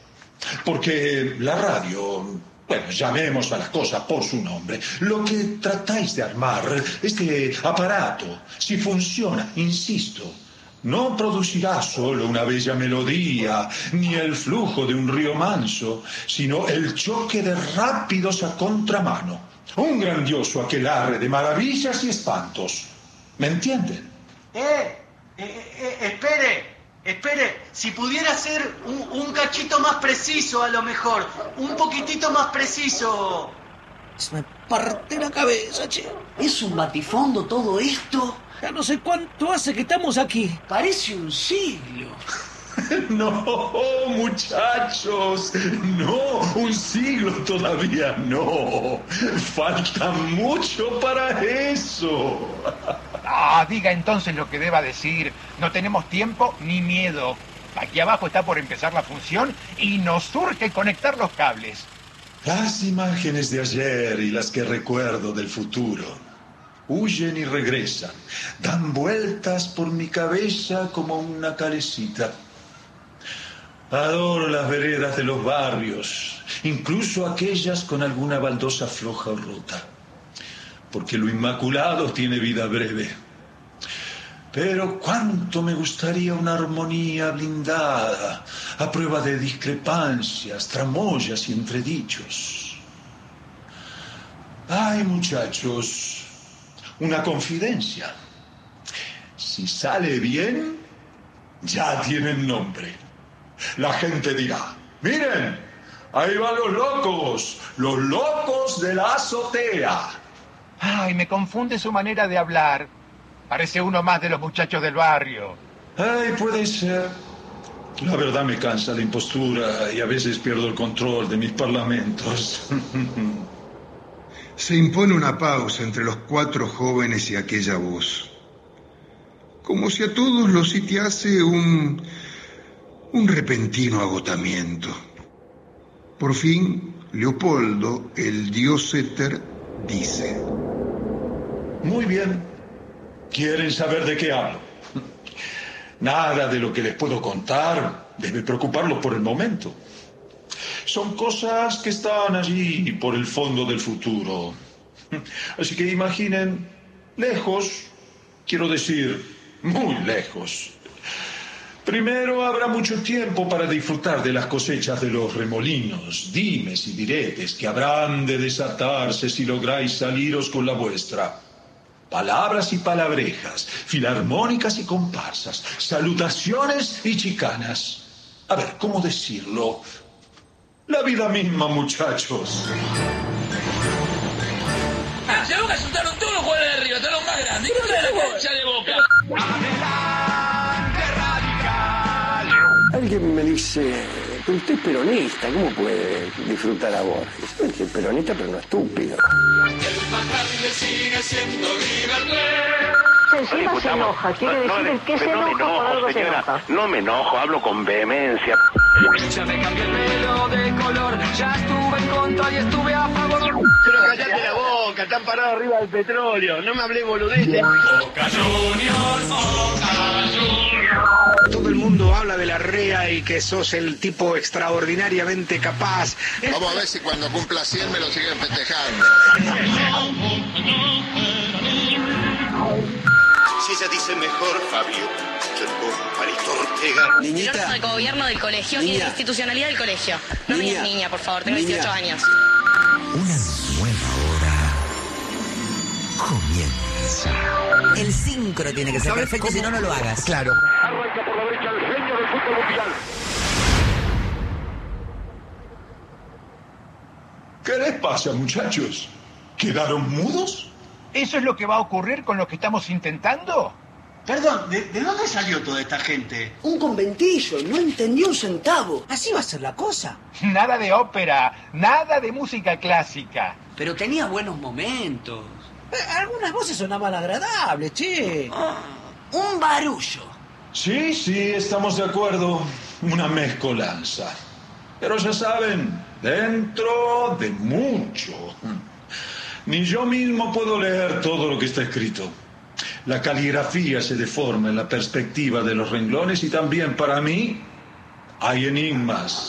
Porque la radio, bueno, llamemos a la cosa por su nombre, lo que tratáis de armar, este aparato, si funciona, insisto, no producirá solo una bella melodía, ni el flujo de un río manso, sino el choque de rápidos a contramano, un grandioso aquelarre de maravillas y espantos. ¿Me entienden? Eh, eh, eh, espere, espere. Si pudiera ser un, un cachito más preciso, a lo mejor. Un poquitito más preciso. Se me parte la cabeza, che. ¿Es un batifondo todo esto? Ya no sé cuánto hace que estamos aquí. Parece un siglo. No, muchachos, no, un siglo todavía no. Falta mucho para eso. Ah, diga entonces lo que deba decir. No tenemos tiempo ni miedo. Aquí abajo está por empezar la función y nos surge conectar los cables. Las imágenes de ayer y las que recuerdo del futuro huyen y regresan, dan vueltas por mi cabeza como una calecita. Adoro las veredas de los barrios, incluso aquellas con alguna baldosa floja o rota, porque lo inmaculado tiene vida breve. Pero cuánto me gustaría una armonía blindada, a prueba de discrepancias, tramoyas y entredichos. Ay, muchachos, una confidencia. Si sale bien, ya tienen nombre. La gente dirá, miren, ahí van los locos, los locos de la azotea. Ay, me confunde su manera de hablar. Parece uno más de los muchachos del barrio. Ay, puede ser. La verdad me cansa la impostura y a veces pierdo el control de mis parlamentos. Se impone una pausa entre los cuatro jóvenes y aquella voz. Como si a todos los sitiase un... un repentino agotamiento. Por fin, Leopoldo, el dios éter, dice: Muy bien. ¿Quieren saber de qué hablo? Nada de lo que les puedo contar debe preocuparlos por el momento. Son cosas que están allí por el fondo del futuro. Así que imaginen, lejos, quiero decir, muy lejos, Primero habrá mucho tiempo para disfrutar de las cosechas de los remolinos, dimes y diretes que habrán de desatarse si lográis saliros con la vuestra. Palabras y palabrejas, filarmónicas y comparsas, salutaciones y chicanas. A ver, ¿cómo decirlo? La vida misma, muchachos. Ah, se Boca asustaron todos los jugadores de arriba, todos los más grandes. ¿Qué es la cancha de Boca? Alguien me dice, pero usted es peronista, ¿cómo puede disfrutar a Borges? Yo soy peronista, pero no estúpido. Sigue siendo Si encima se enoja, quiere no, decir no, el que se no me enoja enojo, por algo se señora, enoja. no me enojo, hablo con vehemencia. Ya me cambié el pelo de color, ya estuve en contra y estuve a favor. Pero callate la boca, están parados arriba del petróleo, no me hablé boludeces. Boca Juniors, Boca Juniors. Todo el mundo habla de la R E A y que sos el tipo extraordinariamente capaz. Vamos a ver si cuando cumpla cien me lo siguen festejando. Si ella dice mejor, Fabio, yo Palito Ortega. El órgano de gobierno del colegio y de la institucionalidad del colegio. No me digas niña, por favor, tengo dieciocho años. Una nueva hora comienza. El sincro tiene que ser perfecto, si no, no lo hagas. Claro. Arranca por la derecha el genio del fútbol mundial. ¿Qué les pasa, muchachos? ¿Quedaron mudos? ¿Eso es lo que va a ocurrir con lo que estamos intentando? Perdón, ¿de, de dónde salió toda esta gente? Un conventillo, no entendió un centavo. Así va a ser la cosa. Nada de ópera, nada de música clásica. Pero tenía buenos momentos. Eh, algunas voces sonaban agradables, che. Oh, un barullo. Sí, sí, estamos de acuerdo. Una mezcolanza. Pero ya saben, dentro de mucho. Ni yo mismo puedo leer todo lo que está escrito. La caligrafía se deforma en la perspectiva de los renglones y también para mí hay enigmas.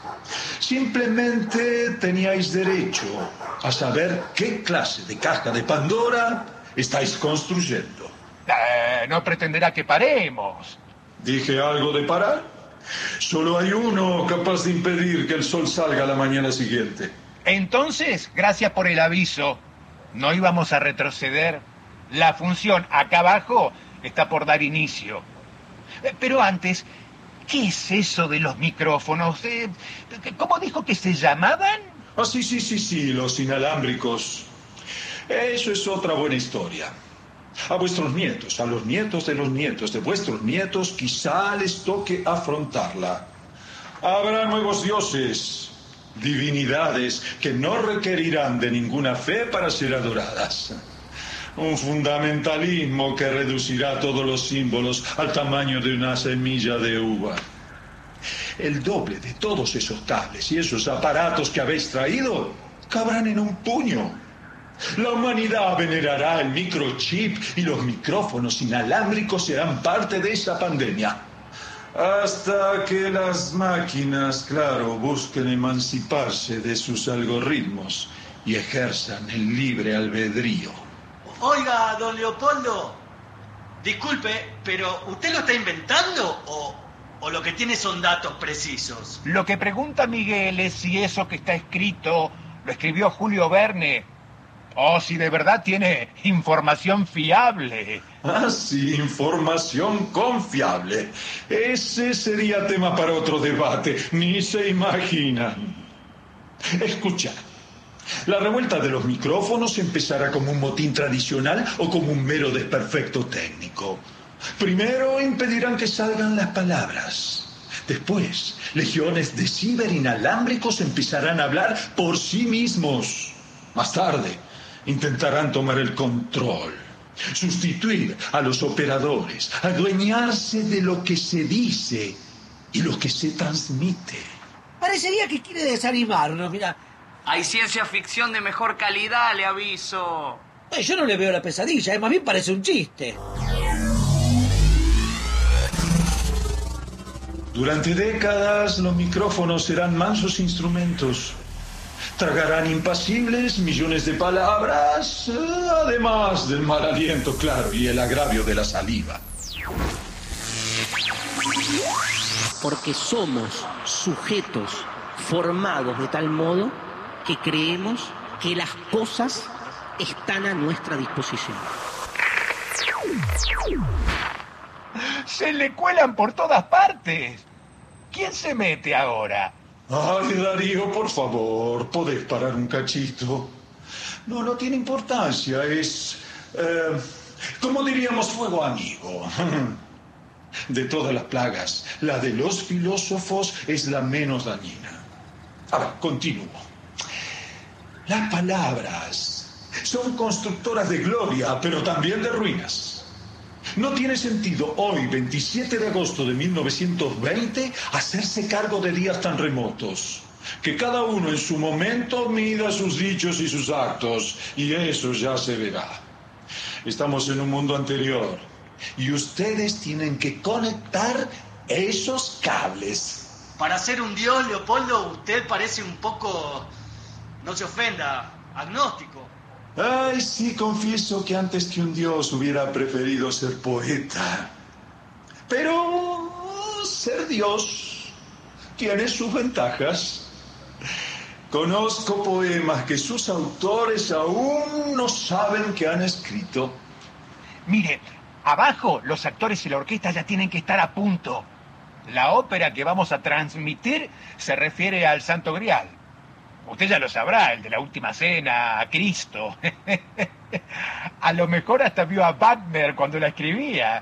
Simplemente teníais derecho a saber qué clase de caja de Pandora estáis construyendo. Eh, no pretenderá que paremos. ¿Dije algo de parar? Solo hay uno capaz de impedir que el sol salga la mañana siguiente. Entonces, gracias por el aviso. No íbamos a retroceder. La función acá abajo está por dar inicio. Eh, pero antes, ¿qué es eso de los micrófonos? Eh, ¿Cómo dijo que se llamaban? Ah, sí, sí, sí, sí, los inalámbricos. Eso es otra buena historia. A vuestros nietos, a los nietos de los nietos de vuestros nietos, quizá les toque afrontarla. Habrá nuevos dioses, divinidades que no requerirán de ninguna fe para ser adoradas. Un fundamentalismo que reducirá todos los símbolos al tamaño de una semilla de uva. El doble de todos esos cables y esos aparatos que habéis traído cabrán en un puño. La humanidad venerará el microchip y los micrófonos inalámbricos serán parte de esa pandemia. Hasta que las máquinas, claro, busquen emanciparse de sus algoritmos y ejerzan el libre albedrío. Oiga, don Leopoldo, disculpe, pero ¿usted lo está inventando o, o lo que tiene son datos precisos? Lo que pregunta Miguel es si eso que está escrito lo escribió Julio Verne o si de verdad tiene información fiable. Ah, sí, información confiable. Ese sería tema para otro debate, ni se imaginan. Escucha. La revuelta de los micrófonos empezará como un motín tradicional o como un mero desperfecto técnico. Primero impedirán que salgan las palabras. Después, legiones de ciberinalalámbricos empezarán a hablar por sí mismos. Más tarde, intentarán tomar el control, sustituir a los operadores, adueñarse de lo que se dice y lo que se transmite. Parecería que quiere desanimarnos, mira. Hay ciencia ficción de mejor calidad, le aviso. Eh, yo no le veo la pesadilla, eh, más bien parece un chiste. Durante décadas los micrófonos serán mansos instrumentos. Tragarán impasibles millones de palabras, además del mal aliento, claro, y el agravio de la saliva. Porque somos sujetos formados de tal modo que creemos que las cosas están a nuestra disposición. Se le cuelan por todas partes. ¿Quién se mete ahora? Ay, Darío, por favor, ¿podés parar un cachito? No, no tiene importancia, es, eh, como diríamos, fuego amigo. De todas las plagas, la de los filósofos es la menos dañina. Ahora, continúo. Las palabras son constructoras de gloria, pero también de ruinas. No tiene sentido hoy, veintisiete de agosto de mil novecientos veinte, hacerse cargo de días tan remotos. Que cada uno en su momento mida sus dichos y sus actos, y eso ya se verá. Estamos en un mundo anterior, y ustedes tienen que conectar esos cables. Para ser un dios, Leopoldo, usted parece un poco, no se ofenda, agnóstico. Ay, sí, confieso que antes que un dios hubiera preferido ser poeta. Pero ser dios tiene sus ventajas. Conozco poemas que sus autores aún no saben que han escrito. Mire, abajo los actores y la orquesta ya tienen que estar a punto. La ópera que vamos a transmitir se refiere al Santo Grial. Usted ya lo sabrá, el de la Última Cena, a Cristo. A lo mejor hasta vio a Wagner cuando la escribía.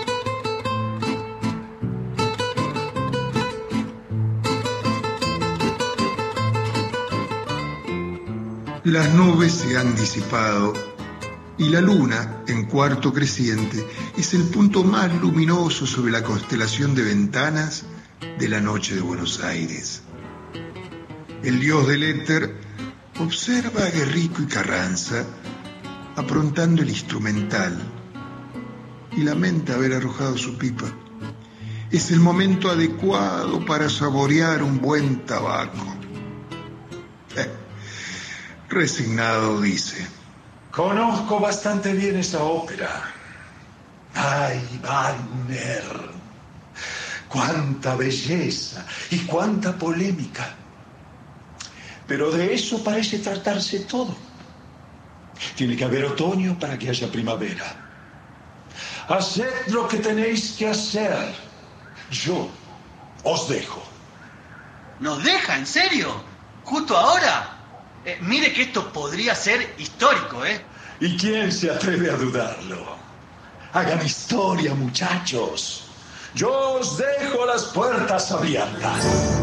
Las nubes se han disipado y la luna, en cuarto creciente, es el punto más luminoso sobre la constelación de Ventanas de la noche de Buenos Aires. El dios del éter observa a Guerrico y Carranza aprontando el instrumental y lamenta haber arrojado su pipa. Es el momento adecuado para saborear un buen tabaco. Eh, resignado dice: Conozco bastante bien esa ópera. ¡Ay, Wagner! ¡Cuánta belleza y cuánta polémica! Pero de eso parece tratarse todo. Tiene que haber otoño para que haya primavera. Haced lo que tenéis que hacer. Yo os dejo. ¿Nos deja? ¿En serio? ¿Justo ahora? Eh, mire que esto podría ser histórico, ¿eh? ¿Y quién se atreve a dudarlo? Hagan historia, muchachos. Yo os dejo las puertas abiertas.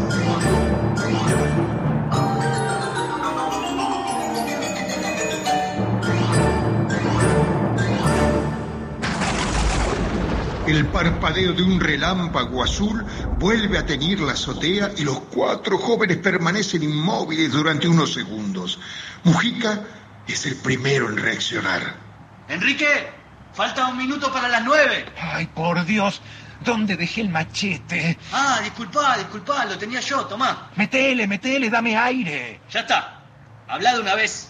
El parpadeo de un relámpago azul vuelve a teñir la azotea y los cuatro jóvenes permanecen inmóviles durante unos segundos. Mujica es el primero en reaccionar. Enrique, falta un minuto para las nueve. Ay, por Dios, ¿dónde dejé el machete? Ah, disculpá, disculpá, lo tenía yo, tomá. Metele, metele, dame aire. Ya está, habla de una vez.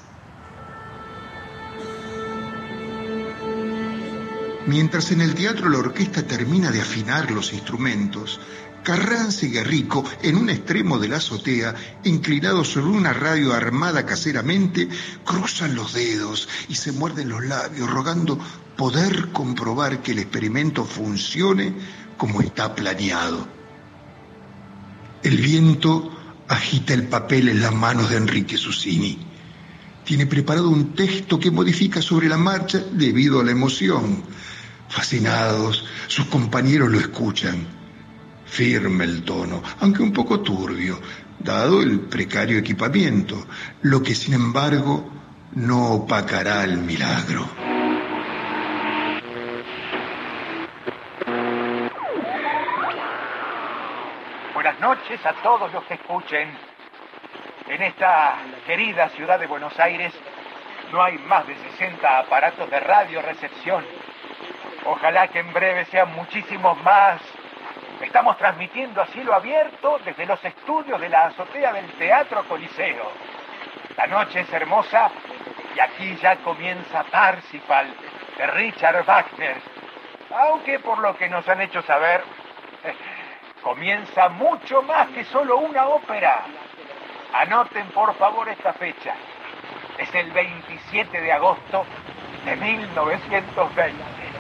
Mientras en el teatro la orquesta termina de afinar los instrumentos, Carranza y Guerrico, en un extremo de la azotea, inclinados sobre una radio armada caseramente, cruzan los dedos y se muerden los labios, rogando poder comprobar que el experimento funcione como está planeado. El viento agita el papel en las manos de Enrique Susini. Tiene preparado un texto que modifica sobre la marcha debido a la emoción. Fascinados, sus compañeros lo escuchan. Firme el tono, aunque un poco turbio, dado el precario equipamiento, lo que sin embargo no opacará el milagro. Buenas noches a todos los que escuchen. En esta querida ciudad de Buenos Aires no hay más de sesenta aparatos de radiorecepción. Ojalá que en breve sean muchísimos más. Estamos transmitiendo a cielo abierto desde los estudios de la azotea del Teatro Coliseo. La noche es hermosa y aquí ya comienza Parsifal de Richard Wagner. Aunque por lo que nos han hecho saber, comienza mucho más que solo una ópera. Anoten por favor esta fecha. Es el veintisiete de agosto de mil novecientos veinte.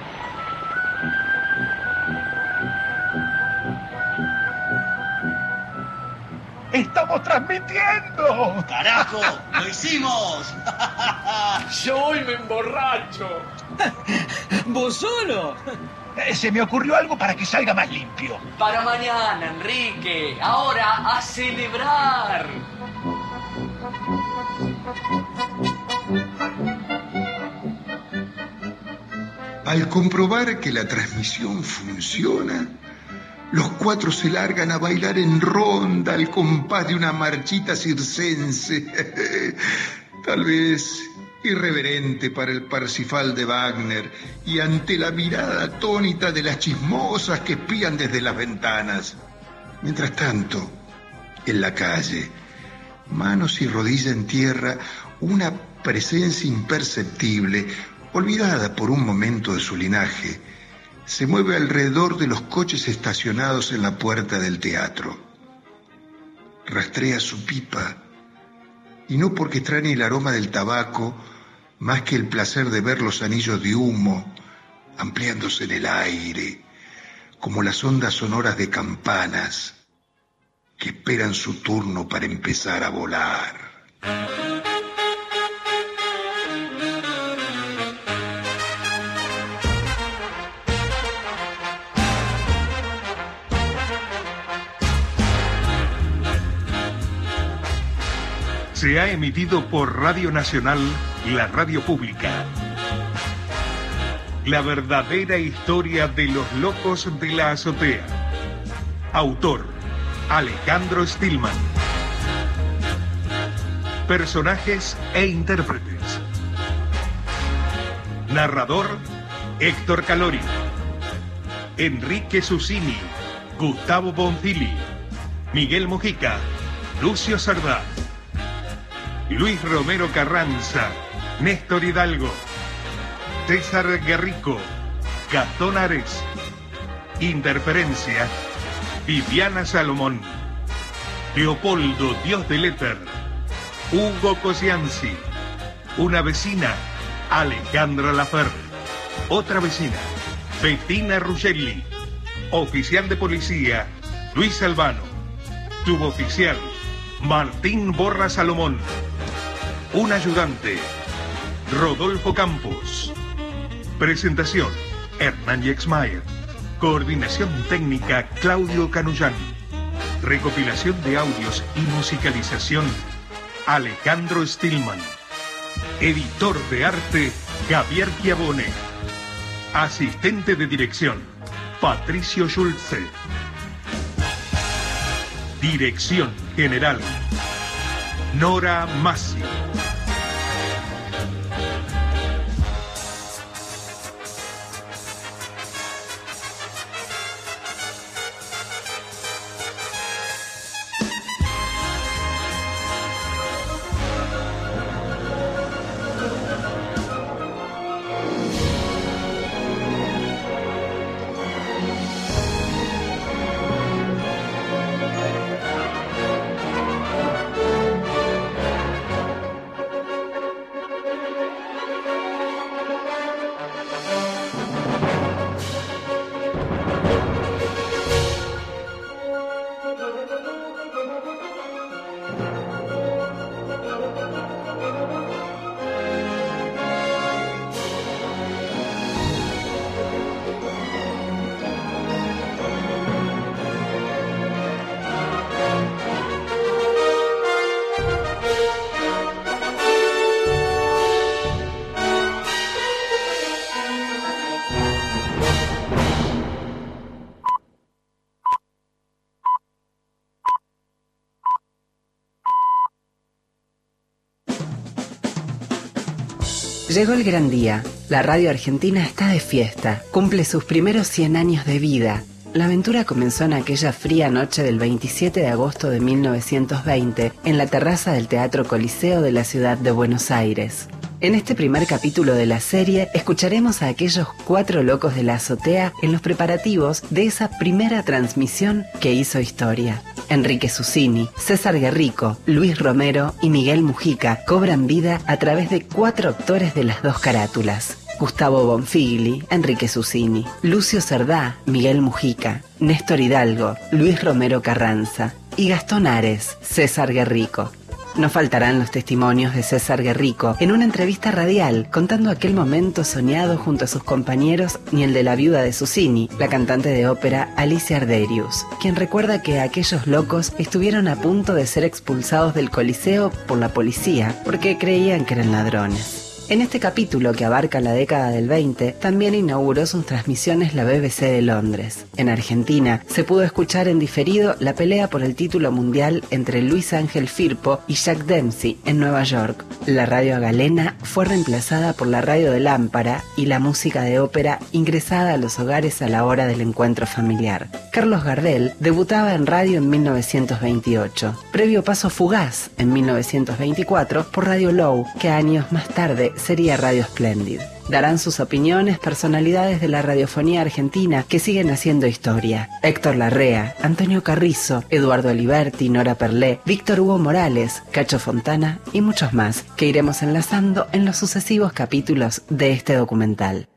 ¡Estamos transmitiendo! ¡Carajo! ¡Lo hicimos! Yo hoy me emborracho. ¿Vos solo? Eh, se me ocurrió algo para que salga más limpio. Para mañana, Enrique. Ahora a celebrar. Al comprobar que la transmisión funciona, los cuatro se largan a bailar en ronda al compás de una marchita circense, tal vez irreverente para el Parsifal de Wagner, y ante la mirada atónita de las chismosas que espían desde las ventanas. Mientras tanto, en la calle, manos y rodillas en tierra, una presencia imperceptible, olvidada por un momento de su linaje, se mueve alrededor de los coches estacionados en la puerta del teatro. Rastrea su pipa, y no porque extrañe el aroma del tabaco, más que el placer de ver los anillos de humo ampliándose en el aire, como las ondas sonoras de campanas que esperan su turno para empezar a volar. Se ha emitido por Radio Nacional, la radio pública. La verdadera historia de los locos de la azotea. Autor, Alejandro Stillman. Personajes e intérpretes. Narrador, Héctor Calori. Enrique Susini, Gustavo Bonfili. Miguel Mojica, Lucio Sardá. Luis Romero Carranza, Néstor Hidalgo, César Guerrico, Gastón Ares. Interferencia, Viviana Salomón, Leopoldo Dios del Éter, Hugo Cosianzi, una vecina, Alejandra Lafer, otra vecina, Bettina Ruggelli, oficial de policía, Luis Albano, suboficial, Martín Borra Salomón, un ayudante, Rodolfo Campos. Presentación, Hernán Yexmayer. Coordinación técnica, Claudio Canullán. Recopilación de audios y musicalización, Alejandro Stillman. Editor de arte, Javier Chiavone. Asistente de dirección, Patricio Schulze. Dirección general, Nora Massi. Llegó el gran día. La radio argentina está de fiesta. Cumple sus primeros cien años de vida. La aventura comenzó en aquella fría noche del veintisiete de agosto de mil novecientos veinte en la terraza del Teatro Coliseo de la ciudad de Buenos Aires. En este primer capítulo de la serie, escucharemos a aquellos cuatro locos de la azotea en los preparativos de esa primera transmisión que hizo historia. Enrique Susini, César Guerrico, Luis Romero y Miguel Mujica cobran vida a través de cuatro actores de las dos carátulas. Gustavo Bonfigli, Enrique Susini, Lucio Cerdá, Miguel Mujica, Néstor Hidalgo, Luis Romero Carranza y Gastón Ares, César Guerrico. No faltarán los testimonios de César Guerrico en una entrevista radial contando aquel momento soñado junto a sus compañeros, ni el de la viuda de Susini, la cantante de ópera Alicia Arderius, quien recuerda que aquellos locos estuvieron a punto de ser expulsados del Coliseo por la policía porque creían que eran ladrones. En este capítulo, que abarca la década del veinte, también inauguró sus transmisiones la B B C de Londres. En Argentina, se pudo escuchar en diferido la pelea por el título mundial entre Luis Ángel Firpo y Jack Dempsey en Nueva York. La radio galena fue reemplazada por la radio de lámpara y la música de ópera ingresada a los hogares a la hora del encuentro familiar. Carlos Gardel debutaba en radio en mil novecientos veintiocho, previo paso fugaz en mil novecientos veinticuatro por Radio Low, que años más tarde sería Radio Splendid. Darán sus opiniones personalidades de la radiofonía argentina que siguen haciendo historia. Héctor Larrea, Antonio Carrizo, Eduardo Aliberti, Nora Perlé, Víctor Hugo Morales, Cacho Fontana y muchos más que iremos enlazando en los sucesivos capítulos de este documental.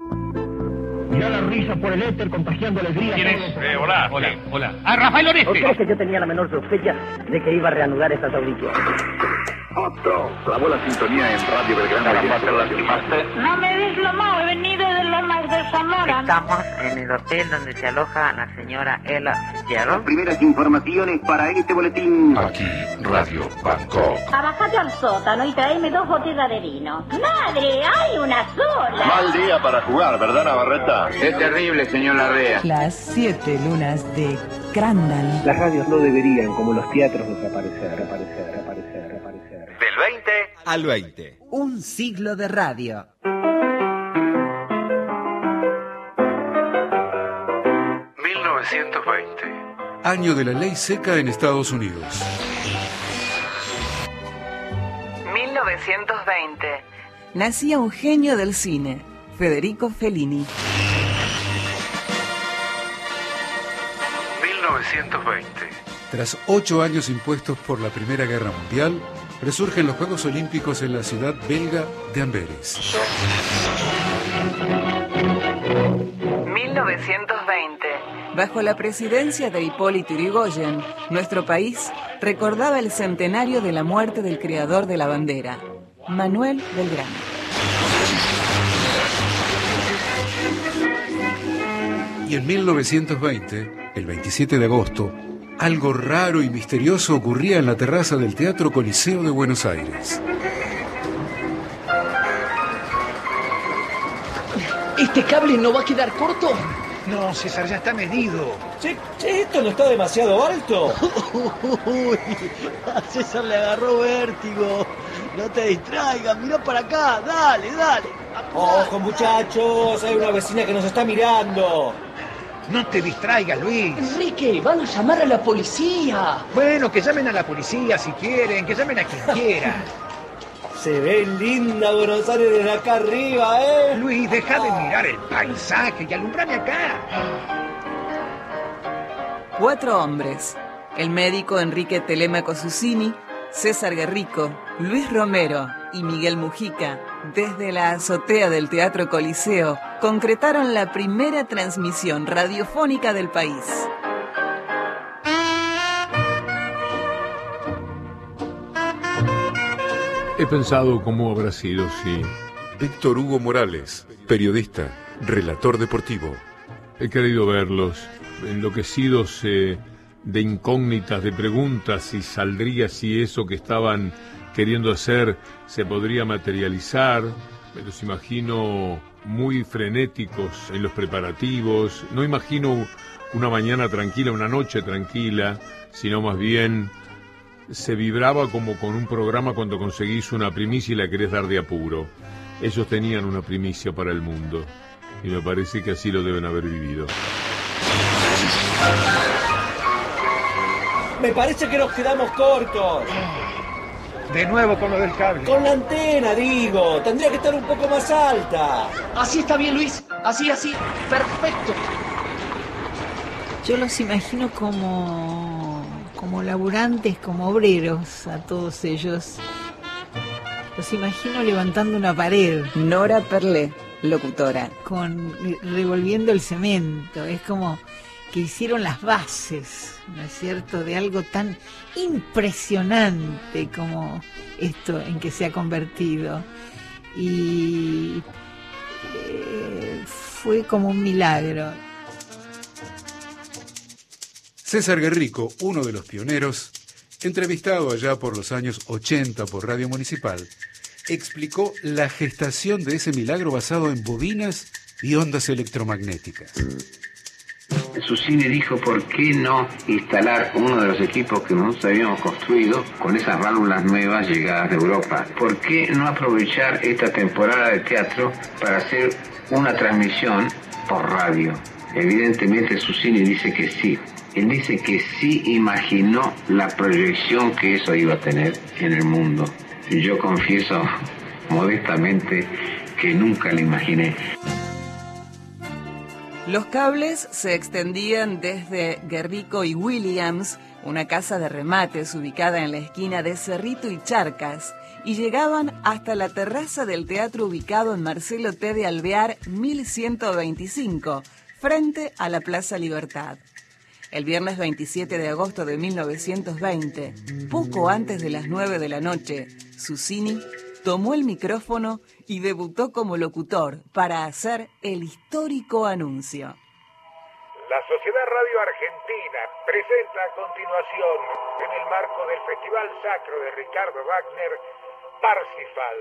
Ya la risa por el éter contagiando alegría. ¿Quién es? Eh, hola, hola, hola. ¡Ah, Rafael Oreste! ¿No crees que yo tenía la menor sospecha de que iba a reanudar estas audiciones? Otro. Clavó la sintonía en Radio Belgrano. ¿La lastimaste? No me des lo malo, he venido de Lomas de Zamora. Estamos en el hotel donde se aloja la señora Ella Fitzgerald. Primeras informaciones para este boletín. Aquí, Radio Bangkok. Abajate al sótano y tráeme dos botellas de vino. ¡Madre, hay una sola! Mal día para jugar, ¿verdad, Navarreta? Es terrible, señor Larrea. Las siete lunas de Crandall. Las radios no deberían, como los teatros, desaparecer, reaparecer, reaparecer, reaparecer. Del veinte al veinte. Un siglo de radio. mil novecientos veinte. Año de la ley seca en Estados Unidos. mil novecientos veinte. Nacía un genio del cine, Federico Fellini. mil novecientos veinte. Tras ocho años impuestos por la Primera Guerra Mundial, resurgen los Juegos Olímpicos en la ciudad belga de Amberes. mil novecientos veinte. Bajo la presidencia de Hipólito Yrigoyen, nuestro país recordaba el centenario de la muerte del creador de la bandera, Manuel Belgrano. Y en mil novecientos veinte, el veintisiete de agosto, algo raro y misterioso ocurría en la terraza del Teatro Coliseo de Buenos Aires. ¿Este cable no va a quedar corto? No, César, ya está medido. Che, che, ¿esto no está demasiado alto? Uy, a César le agarró vértigo. No te distraigas, mirá para acá, dale, dale. Ojo, muchachos, hay una vecina que nos está mirando. No te distraigas, Luis. Enrique, van a llamar a la policía. Bueno, que llamen a la policía si quieren, que llamen a quien quiera. Se ve linda Buenos Aires desde acá arriba, ¿eh? Luis, deja de mirar el paisaje y alumbrame acá. Cuatro hombres. El médico Enrique Telémaco Susini, César Guerrico, Luis Romero y Miguel Mujica, desde la azotea del Teatro Coliseo, concretaron la primera transmisión radiofónica del país. He pensado cómo habrá sido si... Víctor Hugo Morales, periodista, relator deportivo. He querido verlos, enloquecidos eh, de incógnitas, de preguntas, si saldría, si eso que estaban queriendo hacer se podría materializar. Me los imagino muy frenéticos en los preparativos. No imagino una mañana tranquila, una noche tranquila, sino más bien se vibraba como con un programa cuando conseguís una primicia y la querés dar de apuro. Ellos tenían una primicia para el mundo y me parece que así lo deben haber vivido. Me parece que nos quedamos cortos. De nuevo con lo del cable. Con la antena, digo. Tendría que estar un poco más alta. Así está bien, Luis. Así, así. Perfecto. Yo los imagino como, como laburantes, como obreros, a todos ellos. Los imagino levantando una pared. Nora Perlé, locutora. Con, revolviendo el cemento. Es como que hicieron las bases, ¿no es cierto?, de algo tan impresionante como esto en que se ha convertido. Y eh, fue como un milagro. César Guerrico, uno de los pioneros, entrevistado allá por los años ochenta por Radio Municipal, explicó la gestación de ese milagro basado en bobinas y ondas electromagnéticas. Susini dijo, ¿por qué no instalar uno de los equipos que nosotros habíamos construido con esas válvulas nuevas llegadas de Europa? ¿Por qué no aprovechar esta temporada de teatro para hacer una transmisión por radio? Evidentemente Susini dice que sí. Él dice que sí imaginó la proyección que eso iba a tener en el mundo. Y yo confieso modestamente que nunca lo imaginé. Los cables se extendían desde Guerrico y Williams, una casa de remates ubicada en la esquina de Cerrito y Charcas, y llegaban hasta la terraza del teatro ubicado en Marcelo T. de Alvear mil ciento veinticinco, frente a la Plaza Libertad. El viernes veintisiete de agosto de mil novecientos veinte, poco antes de las nueve de la noche, Susini tomó el micrófono y debutó como locutor para hacer el histórico anuncio. La Sociedad Radio Argentina presenta a continuación, en el marco del Festival Sacro de Ricardo Wagner, Parsifal.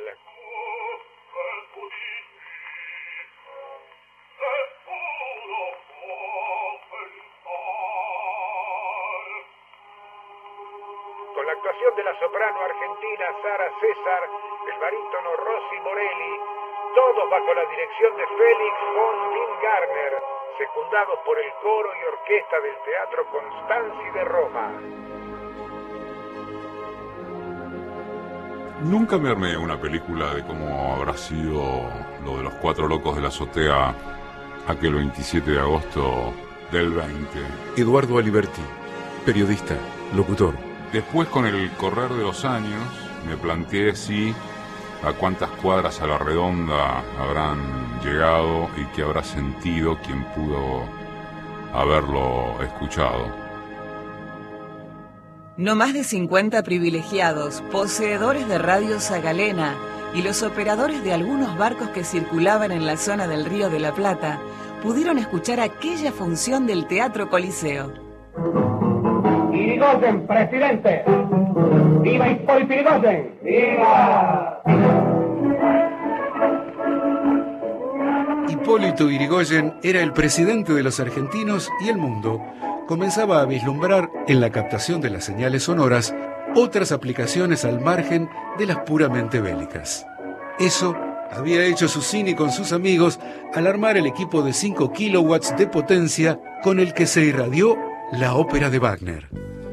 Con la actuación de la soprano argentina Sara César, el barítono Rossi Morelli, todos bajo la dirección de Félix von Wingardner, secundados por el coro y orquesta del Teatro Constanzi de Roma. Nunca me armé una película de cómo habrá sido lo de los cuatro locos de la azotea aquel veintisiete de agosto del veinte. Eduardo Aliberti, periodista, locutor. Después, con el correr de los años, me planteé si a cuántas cuadras a la redonda habrán llegado y qué habrá sentido quien pudo haberlo escuchado. No más de cincuenta privilegiados, poseedores de Radio Zagalena y los operadores de algunos barcos que circulaban en la zona del Río de la Plata pudieron escuchar aquella función del Teatro Coliseo. Irigoyen, presidente. ¡Viva Hipólito Irigoyen! ¡Viva! Hipólito Irigoyen era el presidente de los argentinos y el mundo comenzaba a vislumbrar en la captación de las señales sonoras otras aplicaciones al margen de las puramente bélicas. Eso había hecho Susini con sus amigos al armar el equipo de cinco kilowatts de potencia con el que se irradió la ópera de Wagner.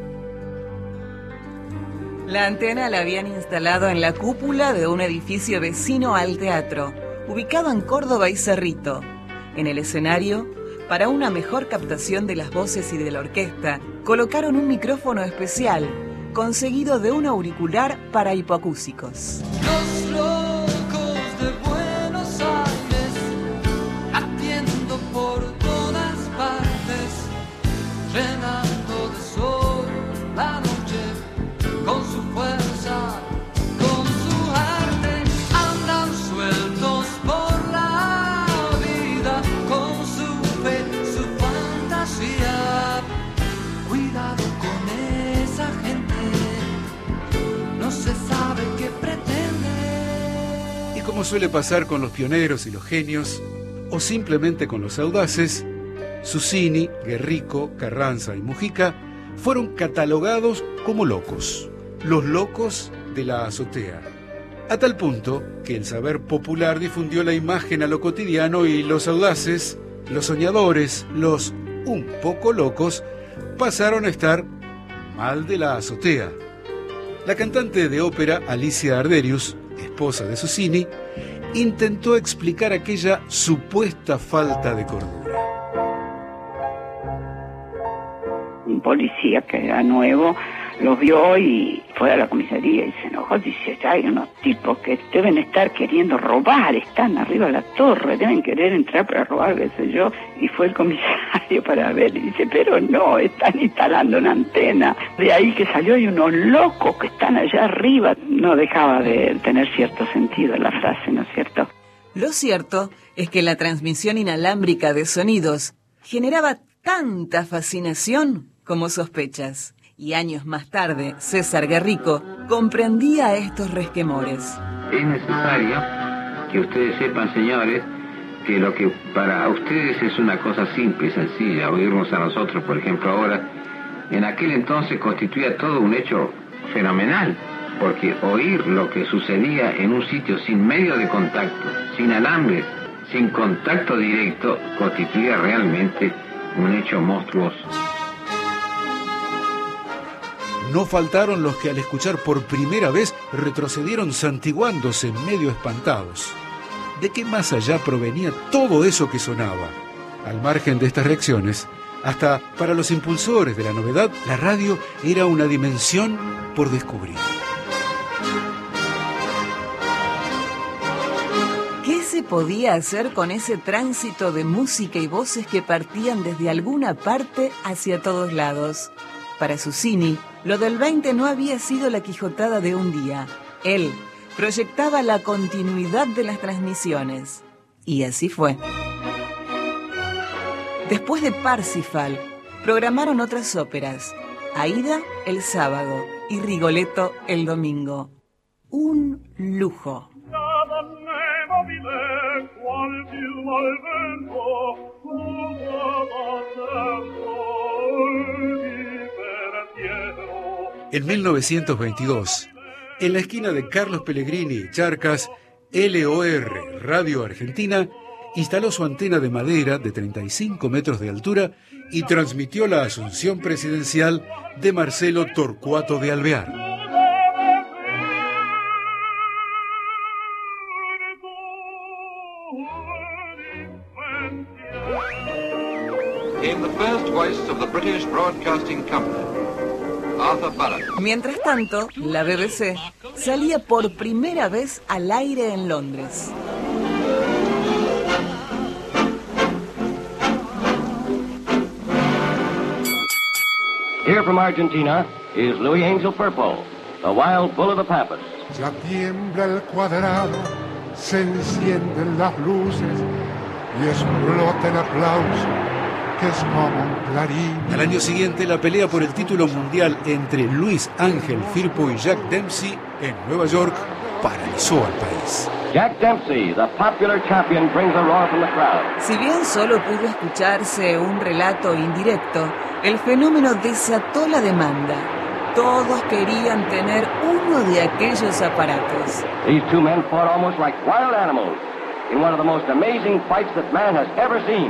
La antena la habían instalado en la cúpula de un edificio vecino al teatro, ubicado en Córdoba y Cerrito. En el escenario, para una mejor captación de las voces y de la orquesta, colocaron un micrófono especial, conseguido de un auricular para hipoacúsicos. Los locos de Buenos Aires, latiendo por todas partes, llenando de sol la noche, con su fuerza, con su arte, andan sueltos por la vida, con su fe, su fantasía. Cuidado con esa gente, no se sabe qué pretende. Y como suele pasar con los pioneros y los genios, o simplemente con los audaces, Susini, Guerrico, Carranza y Mujica fueron catalogados como locos, los locos de la azotea, a tal punto que el saber popular difundió la imagen a lo cotidiano y los audaces, los soñadores, los un poco locos, pasaron a estar mal de la azotea. La cantante de ópera Alicia Arderius, esposa de Susini, intentó explicar aquella supuesta falta de cordura. Un policía que era nuevo lo vio y fue a la comisaría y se enojó. Dice, hay unos tipos que deben estar queriendo robar, están arriba de la torre, deben querer entrar para robar, qué sé yo. Y fue el comisario para ver y dice, pero no, están instalando una antena. De ahí que salió, hay unos locos que están allá arriba. No dejaba de tener cierto sentido la frase, ¿no es cierto? Lo cierto es que la transmisión inalámbrica de sonidos generaba tanta fascinación como sospechas. Y años más tarde, César Guerrico comprendía estos resquemores. Es necesario que ustedes sepan, señores, que lo que para ustedes es una cosa simple y sencilla, oírnos a nosotros, por ejemplo, ahora, en aquel entonces constituía todo un hecho fenomenal, porque oír lo que sucedía en un sitio sin medio de contacto, sin alambres, sin contacto directo, constituía realmente un hecho monstruoso. No faltaron los que al escuchar por primera vez retrocedieron santiguándose medio espantados. ¿De qué más allá provenía todo eso que sonaba? Al margen de estas reacciones, hasta para los impulsores de la novedad, la radio era una dimensión por descubrir. ¿Qué se podía hacer con ese tránsito de música y voces que partían desde alguna parte hacia todos lados? Para Susini, lo del veinte no había sido la quijotada de un día. Él proyectaba la continuidad de las transmisiones. Y así fue. Después de Parsifal, programaron otras óperas. Aida el sábado y Rigoletto el domingo. Un lujo. En mil novecientos veintidós, en la esquina de Carlos Pellegrini y Charcas, L O R Radio Argentina instaló su antena de madera de treinta y cinco metros de altura y transmitió la asunción presidencial de Marcelo Torcuato de Alvear. In the first voice of the British Broadcasting Company, Arthur Ballard. Mientras tanto, la B B C salía por primera vez al aire en Londres. Here from Argentina is Louis Angel Purple, the wild bull of the Pampas. Ya tiembla el cuadrado, se encienden las luces y explota el aplauso, que es como un clarín. Al año siguiente, la pelea por el título mundial entre Luis Ángel Firpo y Jack Dempsey en Nueva York paralizó al país. Jack Dempsey, the popular champion, brings a roar from the crowd. Si bien solo pudo escucharse un relato indirecto, el fenómeno desató la demanda. Todos querían tener uno de aquellos aparatos. These two men fought almost like wild animals in one of the most amazing fights that man has ever seen.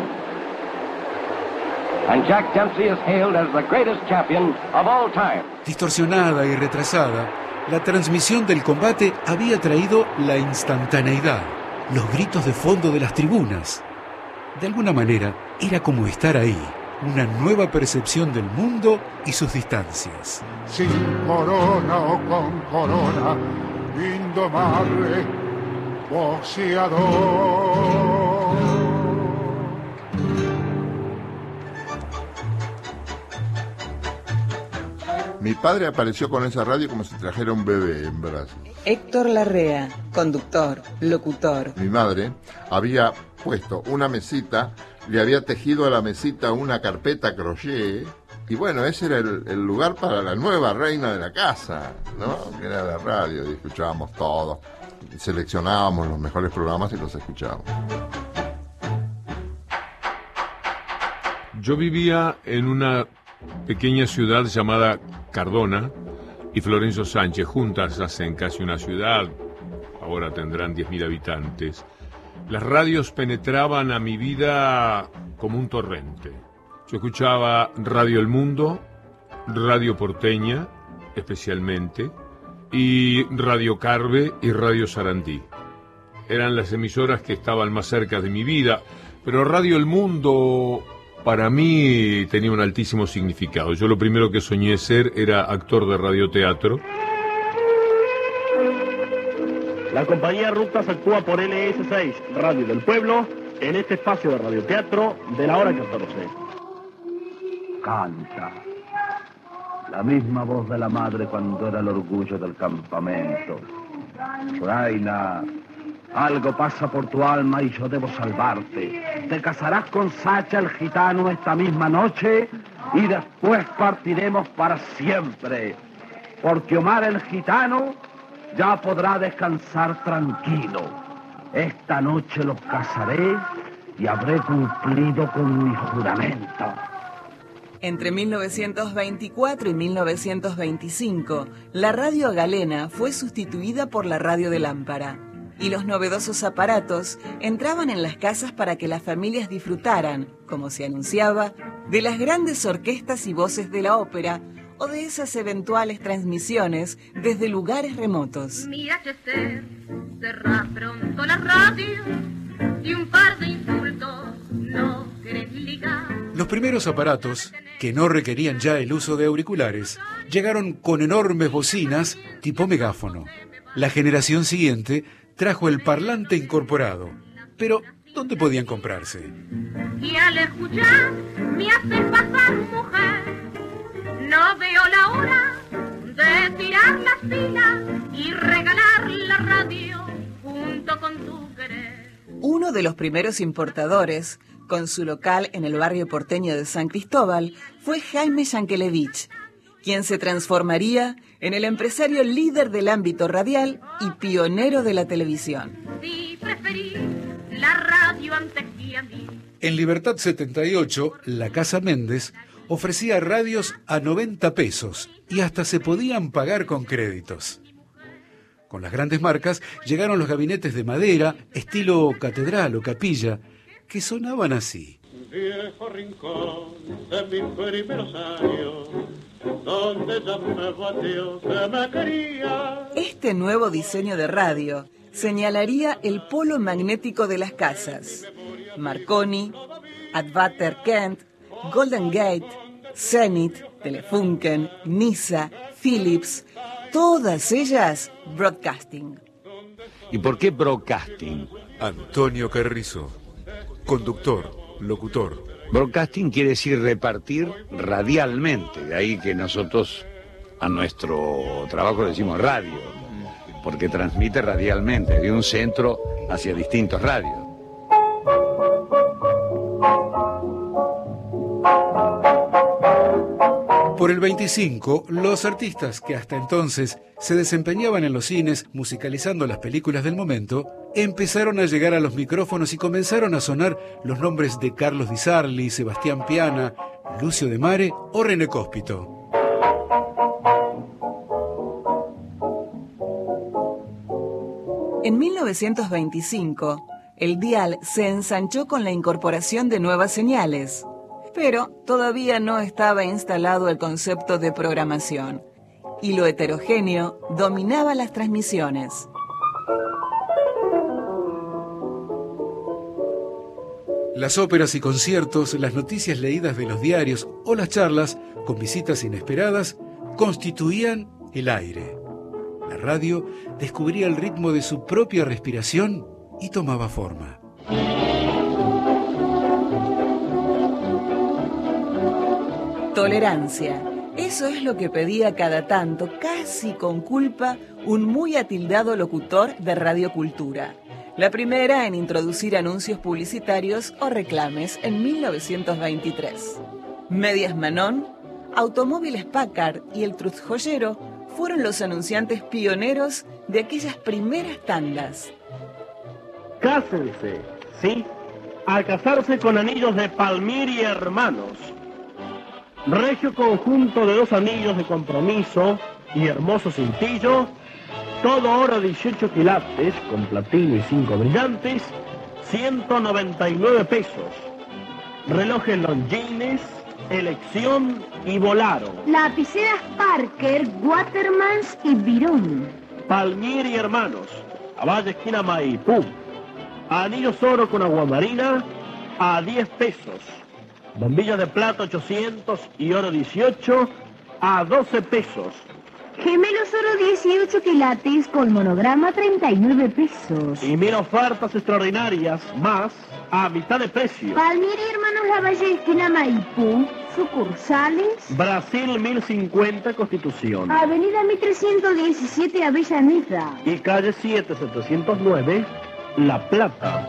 And Jack Dempsey is hailed as the greatest champion of all time. Distorsionada y retrasada, la transmisión del combate había traído la instantaneidad, los gritos de fondo de las tribunas. De alguna manera, era como estar ahí, una nueva percepción del mundo y sus distancias. Sin corona o con corona, indomable, boxeador. Mi padre apareció con esa radio como si trajera un bebé en brazos. Héctor Larrea, conductor, locutor. Mi madre había puesto una mesita, le había tejido a la mesita una carpeta crochet, y bueno, ese era el, el lugar para la nueva reina de la casa, ¿no? Que era la radio, y escuchábamos todo, seleccionábamos los mejores programas y los escuchábamos. Yo vivía en una pequeña ciudad llamada Cardona y Florencio Sánchez, juntas hacen casi una ciudad, ahora tendrán diez mil habitantes. Las radios penetraban a mi vida como un torrente. Yo escuchaba Radio El Mundo, Radio Porteña, especialmente, y Radio Carve y Radio Sarandí. Eran las emisoras que estaban más cerca de mi vida, pero Radio El Mundo para mí tenía un altísimo significado. Yo lo primero que soñé ser era actor de radioteatro. La compañía Rutas actúa por L S seis, Radio del Pueblo, en este espacio de radioteatro de la hora catorce. Canta. La misma voz de la madre cuando era el orgullo del campamento. Reina, algo pasa por tu alma y yo debo salvarte. Te casarás con Sacha el gitano esta misma noche y después partiremos para siempre. Porque Omar el gitano ya podrá descansar tranquilo. Esta noche los casaré y habré cumplido con mi juramento. Entre mil novecientos veinticuatro y mil novecientos veinticinco, la radio galena fue sustituida por la radio de lámpara, y los novedosos aparatos entraban en las casas para que las familias disfrutaran, como se anunciaba, de las grandes orquestas y voces de la ópera o de esas eventuales transmisiones desde lugares remotos. Mira, Chester, cerrá pronto la radio y un par de insultos no querés ligar. Los primeros aparatos, que no requerían ya el uso de auriculares, llegaron con enormes bocinas tipo megáfono. La generación siguiente trajo el parlante incorporado. Pero, ¿dónde podían comprarse? Y al escuchar me haces pasar, mujer. No veo la hora de tirar las pilas y regalar la radio junto con tu querer. Uno de los primeros importadores, con su local en el barrio porteño de San Cristóbal, fue Jaime Yankelevich, quien se transformaría en el empresario líder del ámbito radial y pionero de la televisión. Si preferís la radio antes que a mí. En Libertad setenta y ocho, la Casa Méndez ofrecía radios a noventa pesos y hasta se podían pagar con créditos. Con las grandes marcas llegaron los gabinetes de madera, estilo catedral o capilla, que sonaban así. Viejo rincón de mis primeros años, donde ya me batió que me quería. Este nuevo diseño de radio señalaría el polo magnético de las casas. Marconi, Advater Kent, Golden Gate, Zenith, Telefunken, Nisa, Philips, todas ellas broadcasting. ¿Y por qué broadcasting? Antonio Carrizo, conductor, locutor. Broadcasting quiere decir repartir radialmente, de ahí que nosotros a nuestro trabajo le decimos radio, porque transmite radialmente de un centro hacia distintos radios. Por el veinticinco, los artistas que hasta entonces se desempeñaban en los cines musicalizando las películas del momento, empezaron a llegar a los micrófonos y comenzaron a sonar los nombres de Carlos Di Sarli, Sebastián Piana, Lucio de Mare o René Cóspito. En mil novecientos veinticinco, el dial se ensanchó con la incorporación de nuevas señales, pero todavía no estaba instalado el concepto de programación, y lo heterogéneo dominaba las transmisiones. Las óperas y conciertos, las noticias leídas de los diarios o las charlas con visitas inesperadas constituían el aire. La radio descubría el ritmo de su propia respiración y tomaba forma. Tolerancia. Eso es lo que pedía cada tanto, casi con culpa, un muy atildado locutor de Radio Cultura. La primera en introducir anuncios publicitarios o reclames en mil novecientos veintitrés. Medias Manon, Automóviles Packard y el Truz Joyero fueron los anunciantes pioneros de aquellas primeras tandas. Cásense, ¿sí? A casarse con anillos de Palmir y Hermanos. Regio conjunto de dos anillos de compromiso y hermoso cintillo, todo oro dieciocho quilates con platino y cinco brillantes, ciento noventa y nueve pesos. relojes Longines, Elección y Volaro. Lapiceras Parker, Watermans y Virón. Palmieri y Hermanos, a Valle Esquina Maipú. Anillos oro con aguamarina a diez pesos. Bombillas de plata ochocientos y oro dieciocho a doce pesos. Gemelos oro dieciocho quilates con monograma treinta y nueve pesos. Y mil ofertas extraordinarias más a mitad de precio. Palmieri Hermanos Lavalle Esquina Maipú, sucursales. Brasil mil cincuenta Constitución. Avenida mil trescientos diecisiete Avellaneda. Y calle siete setecientos nueve La Plata.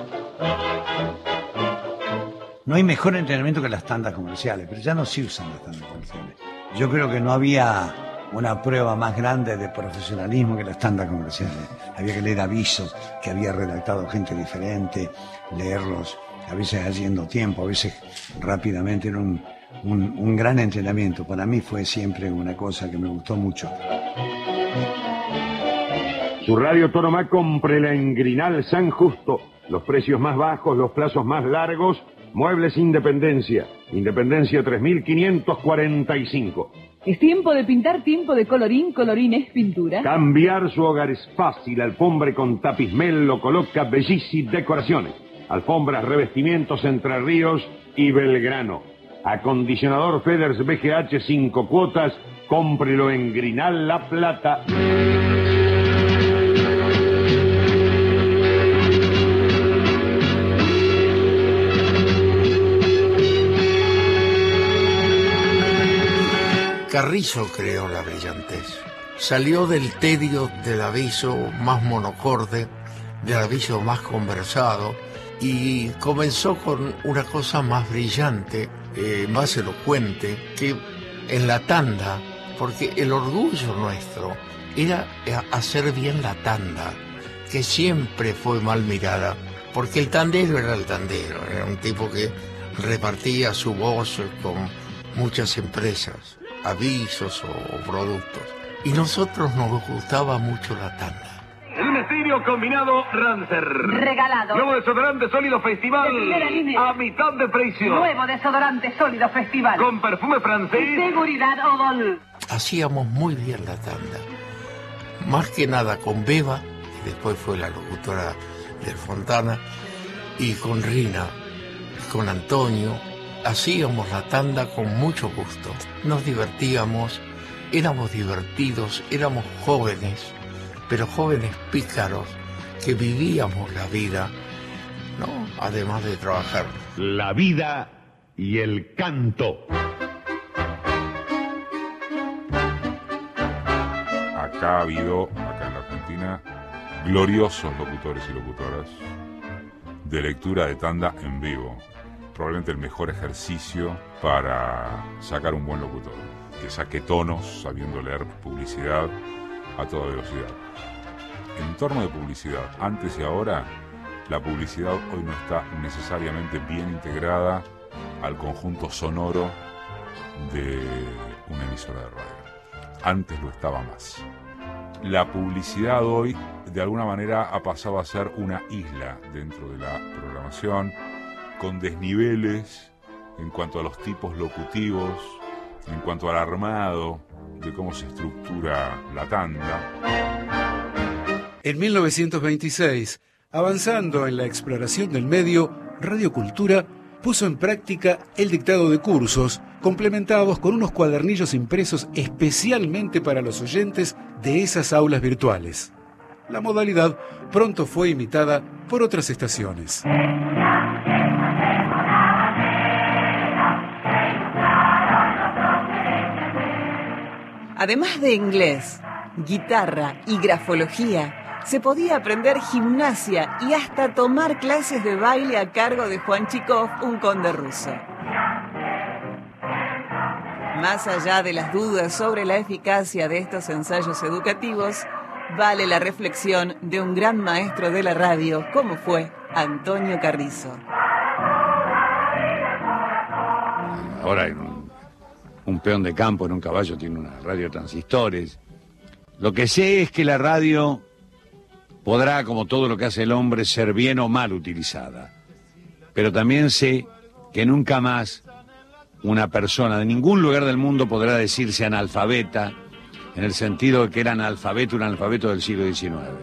No hay mejor entrenamiento que las tandas comerciales, pero ya no se usan las tandas comerciales. Yo creo que no había una prueba más grande de profesionalismo que las tandas comerciales. Había que leer avisos que había redactado gente diferente, leerlos, a veces haciendo tiempo, a veces rápidamente. Era un, un, un gran entrenamiento. Para mí fue siempre una cosa que me gustó mucho. Su radio Tonomá, cómprela en Grinal San Justo. Los precios más bajos, los plazos más largos. Muebles Independencia. Independencia tres mil quinientos cuarenta y cinco. Es tiempo de pintar, tiempo de colorín, colorín es pintura. Cambiar su hogar es fácil. Alfombre con tapismel lo coloca Bellici Decoraciones. Alfombras, revestimientos Entre Ríos y Belgrano. Acondicionador Feders B G H cinco cuotas. Cómprelo en Grinal La Plata. Carrizo creó la brillantez. Salió del tedio del aviso más monocorde, del aviso más conversado, y comenzó con una cosa más brillante, eh, más elocuente, que en la tanda, porque el orgullo nuestro era hacer bien la tanda, que siempre fue mal mirada, porque el tandero era el tandero, era un tipo que repartía su voz con muchas empresas, avisos o productos. Y nosotros nos gustaba mucho la tanda. Un estéreo combinado Rancer. Regalado. Nuevo desodorante sólido Festival. De primera línea. A mitad de precio. Nuevo desodorante sólido Festival. Con perfume francés. Seguridad Odol. Hacíamos muy bien la tanda. Más que nada con Beba, que después fue la locutora del Fontana, y con Rina, y con Antonio. Hacíamos la tanda con mucho gusto. Nos divertíamos, éramos divertidos, éramos jóvenes, pero jóvenes pícaros que vivíamos la vida, ¿no? Además de trabajar. La vida y el canto. Acá ha habido, acá en la Argentina, gloriosos locutores y locutoras de lectura de tanda en vivo. Probablemente el mejor ejercicio para sacar un buen locutor, que saque tonos sabiendo leer publicidad a toda velocidad. En torno de publicidad, antes y ahora, la publicidad hoy no está necesariamente bien integrada al conjunto sonoro de una emisora de radio. Antes lo estaba más. La publicidad hoy, de alguna manera, ha pasado a ser una isla dentro de la programación, con desniveles en cuanto a los tipos locutivos, en cuanto al armado de cómo se estructura la tanda. En mil novecientos veintiséis, avanzando en la exploración del medio, Radio Cultura puso en práctica el dictado de cursos, complementados con unos cuadernillos impresos especialmente para los oyentes de esas aulas virtuales. La modalidad pronto fue imitada por otras estaciones. Además de inglés, guitarra y grafología, se podía aprender gimnasia y hasta tomar clases de baile a cargo de Juan Chikov, un conde ruso. Más allá de las dudas sobre la eficacia de estos ensayos educativos, vale la reflexión de un gran maestro de la radio, como fue Antonio Carrizo. Ahora hay un, un peón de campo en un caballo tiene una radio transistores. Lo que sé es que la radio podrá, como todo lo que hace el hombre, ser bien o mal utilizada. Pero también sé que nunca más una persona de ningún lugar del mundo podrá decirse analfabeta, en el sentido de que era analfabeto, un analfabeto del siglo diecinueve.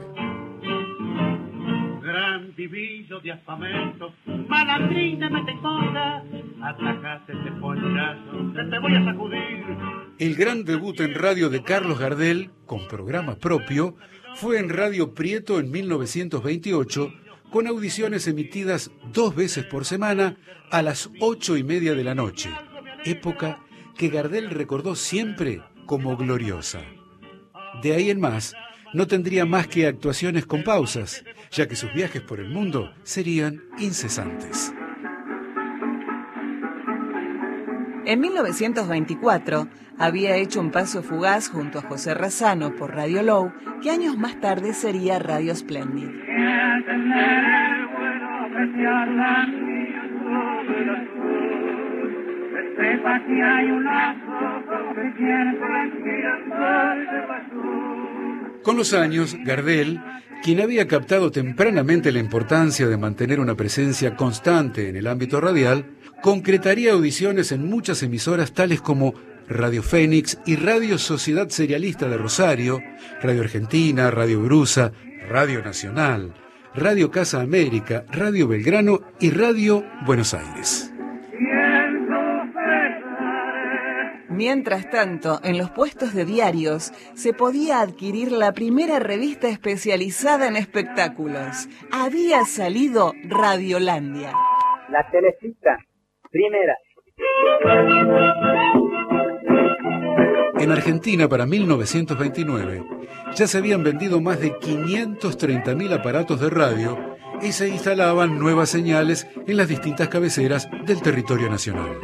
Gran divillo de afamento, malandrina me te conda, atajate este ponchazo, que te voy a sacudir. El gran debut en radio de Carlos Gardel, con programa propio, fue en Radio Prieto en mil novecientos veintiocho, con audiciones emitidas dos veces por semana a las ocho y media de la noche, época que Gardel recordó siempre como gloriosa. De ahí en más, no tendría más que actuaciones con pausas, ya que sus viajes por el mundo serían incesantes. En mil novecientos veinticuatro había hecho un paso fugaz junto a José Razzano por Radio Low, que años más tarde sería Radio Splendid. Con los años, Gardel, quien había captado tempranamente la importancia de mantener una presencia constante en el ámbito radial, concretaría audiciones en muchas emisoras tales como Radio Fénix y Radio Sociedad Serialista de Rosario, Radio Argentina, Radio Brusa, Radio Nacional, Radio Casa América, Radio Belgrano y Radio Buenos Aires. Mientras tanto, en los puestos de diarios se podía adquirir la primera revista especializada en espectáculos. Había salido Radiolandia. La Telecita, primera. En Argentina, para mil novecientos veintinueve, ya se habían vendido más de quinientos treinta mil aparatos de radio y se instalaban nuevas señales en las distintas cabeceras del territorio nacional.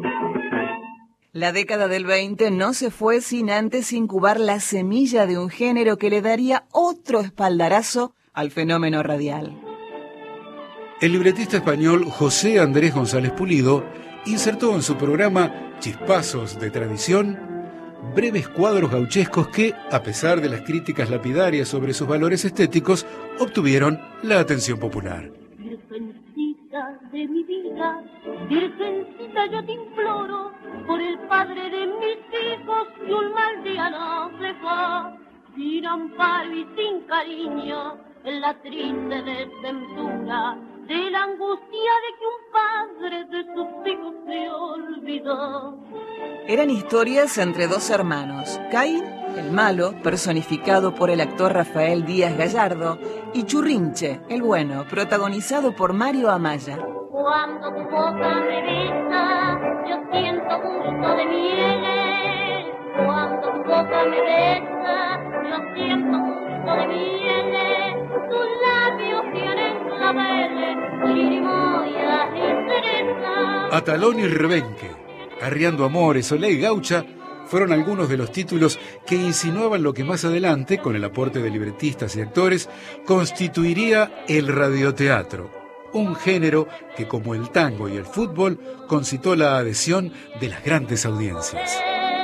La década del veinte no se fue sin antes incubar la semilla de un género que le daría otro espaldarazo al fenómeno radial. El libretista español José Andrés González Pulido insertó en su programa Chispazos de Tradición breves cuadros gauchescos que, a pesar de las críticas lapidarias sobre sus valores estéticos, obtuvieron la atención popular. Virgencita de mi vida, Virgencita, yo te imploro, por el padre de mis hijos, que un mal día nos deja, sin amparo y sin cariño, en la triste desventura de la angustia de que un padre de sus hijos se olvidó. Eran historias entre dos hermanos, Caín, el malo, personificado por el actor Rafael Díaz Gallardo, y Churrinche, el bueno, protagonizado por Mario Amaya. Cuando tu boca me besa, yo siento gusto de mieles. Cuando tu boca me besa, yo siento gusto de mieles. Tus labios tienen claveles, chirimoyas y cerezas. Atalón y Rebenque, Arriando Amores, Olé y Gaucha fueron algunos de los títulos que insinuaban lo que más adelante, con el aporte de libretistas y actores, constituiría el radioteatro, un género que, como el tango y el fútbol, concitó la adhesión de las grandes audiencias.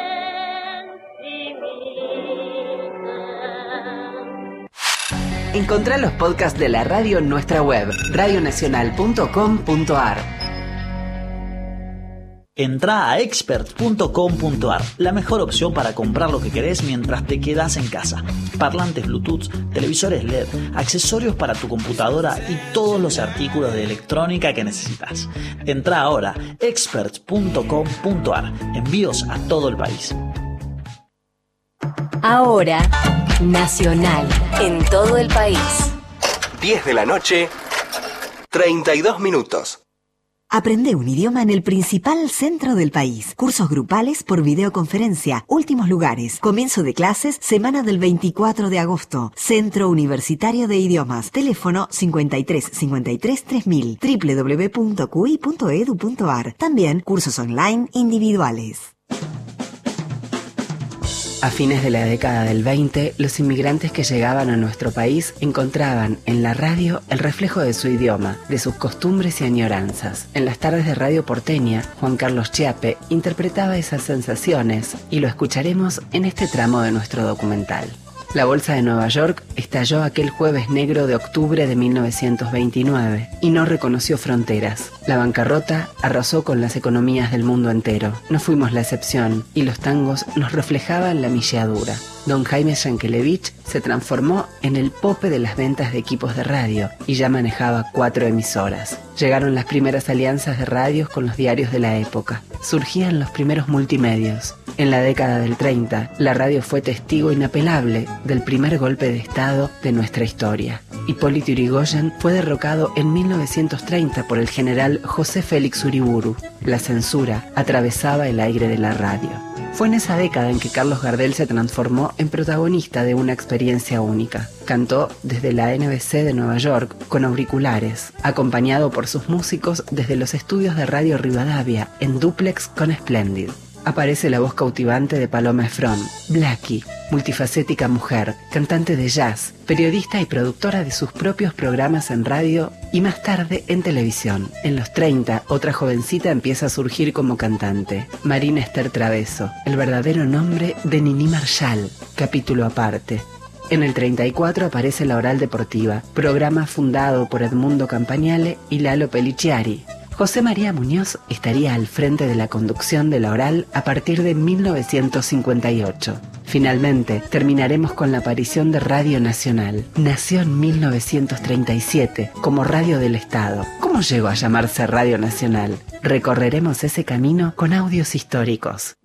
Encontrá los podcasts de la radio en nuestra web, radio nacional punto com punto a r. Entrá a expert punto com punto a r, la mejor opción para comprar lo que querés mientras te quedás en casa. Parlantes Bluetooth, televisores L E D, accesorios para tu computadora y todos los artículos de electrónica que necesitas. Entrá ahora a expert punto com punto a r. Envíos a todo el país. Ahora, Nacional, en todo el país. diez de la noche, treinta y dos minutos. Aprende un idioma en el principal centro del país. Cursos grupales por videoconferencia. Últimos lugares. Comienzo de clases semana del veinticuatro de agosto. Centro Universitario de Idiomas. Teléfono cincuenta y tres cincuenta y tres tres mil. doble u doble u doble u punto cu i punto e d u punto a r. También cursos online individuales. A fines de la década del veinte, los inmigrantes que llegaban a nuestro país encontraban en la radio el reflejo de su idioma, de sus costumbres y añoranzas. En las tardes de Radio Porteña, Juan Carlos Chiappe interpretaba esas sensaciones y lo escucharemos en este tramo de nuestro documental. La bolsa de Nueva York estalló aquel jueves negro de octubre de mil novecientos veintinueve y no reconoció fronteras. La bancarrota arrasó con las economías del mundo entero. No fuimos la excepción y los tangos nos reflejaban la milleadura. Don Jaime Yankelevich se transformó en el pope de las ventas de equipos de radio y ya manejaba cuatro emisoras. Llegaron las primeras alianzas de radios con los diarios de la época. Surgían los primeros multimedios. En la década del treinta, la radio fue testigo inapelable del primer golpe de Estado de nuestra historia. Hipólito Yrigoyen fue derrocado en mil novecientos treinta por el general José Félix Uriburu. La censura atravesaba el aire de la radio. Fue en esa década en que Carlos Gardel se transformó en protagonista de una experiencia única. Cantó desde la N B C de Nueva York con auriculares, acompañado por sus músicos desde los estudios de Radio Rivadavia en dúplex con Splendid. Aparece la voz cautivante de Paloma Efron, Blackie, multifacética mujer, cantante de jazz, periodista y productora de sus propios programas en radio y más tarde en televisión. En los treinta, otra jovencita empieza a surgir como cantante, Marina Esther Traveso, el verdadero nombre de Nini Marshall, capítulo aparte. En el treinta y cuatro aparece La Oral Deportiva, programa fundado por Edmundo Campagnale y Lalo Pellicciari. José María Muñoz estaría al frente de la conducción de La Oral a partir de mil novecientos cincuenta y ocho. Finalmente, terminaremos con la aparición de Radio Nacional. Nació en mil novecientos treinta y siete como Radio del Estado. ¿Cómo llegó a llamarse Radio Nacional? Recorreremos ese camino con audios históricos.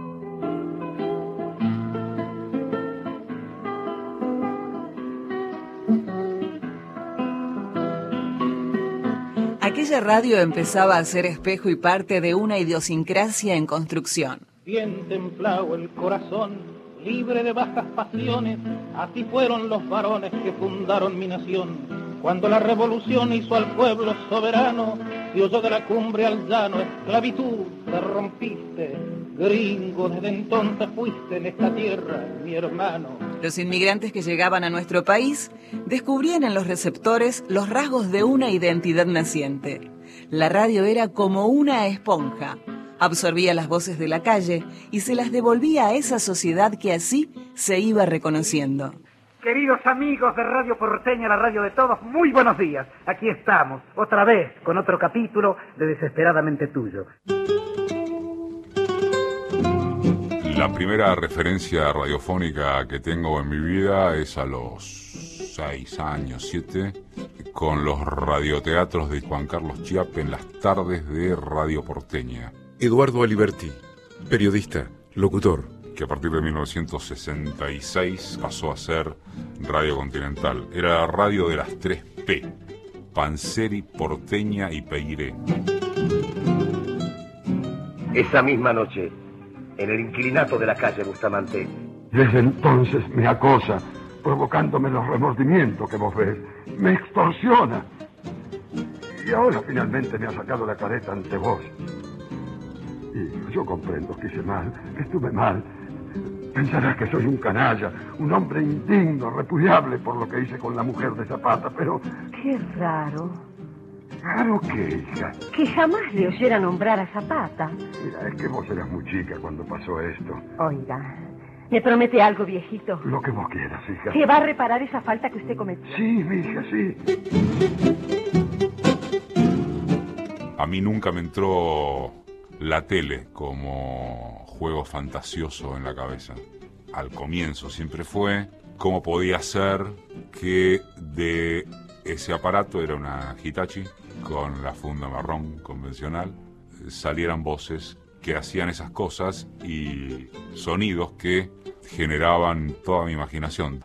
Aquella radio empezaba a ser espejo y parte de una idiosincrasia en construcción. Bien templado el corazón, libre de bajas pasiones, así fueron los varones que fundaron mi nación. Cuando la revolución hizo al pueblo soberano, y oyó de la cumbre al llano, esclavitud te rompiste, gringo, desde entonces fuiste en esta tierra mi hermano. Los inmigrantes que llegaban a nuestro país descubrían en los receptores los rasgos de una identidad naciente. La radio era como una esponja. Absorbía las voces de la calle y se las devolvía a esa sociedad que así se iba reconociendo. Queridos amigos de Radio Porteña, la radio de todos, muy buenos días. Aquí estamos, otra vez, con otro capítulo de Desesperadamente Tuyo. La primera referencia radiofónica que tengo en mi vida es a los seis años, siete, con los radioteatros de Juan Carlos Chiappe en las tardes de Radio Porteña. Eduardo Aliberti, periodista, locutor. Que a partir de mil novecientos sesenta y seis pasó a ser Radio Continental. Era la radio de las tres P, Panseri, Porteña y Peiré. Esa misma noche, en el inclinato de la calle Bustamante. Desde entonces me acosa, provocándome los remordimientos que vos ves. Me extorsiona. Y ahora finalmente me ha sacado la careta ante vos. Y yo comprendo que hice mal, que estuve mal. Pensarás que soy un canalla, un hombre indigno, repudiable por lo que hice con la mujer de Zapata, pero... Qué raro. ¿Raro qué, hija? Que jamás le oyera nombrar a Zapata. Mira, es que vos eras muy chica cuando pasó esto. Oiga, ¿me promete algo, viejito? Lo que vos quieras, hija. ¿Que va a reparar esa falta que usted cometió? Sí, mi hija, sí. A mí nunca me entró la tele como juego fantasioso en la cabeza. Al comienzo siempre fue cómo podía ser que de ese aparato, era una Hitachi con la funda marrón convencional, salieran voces que hacían esas cosas y sonidos que generaban toda mi imaginación.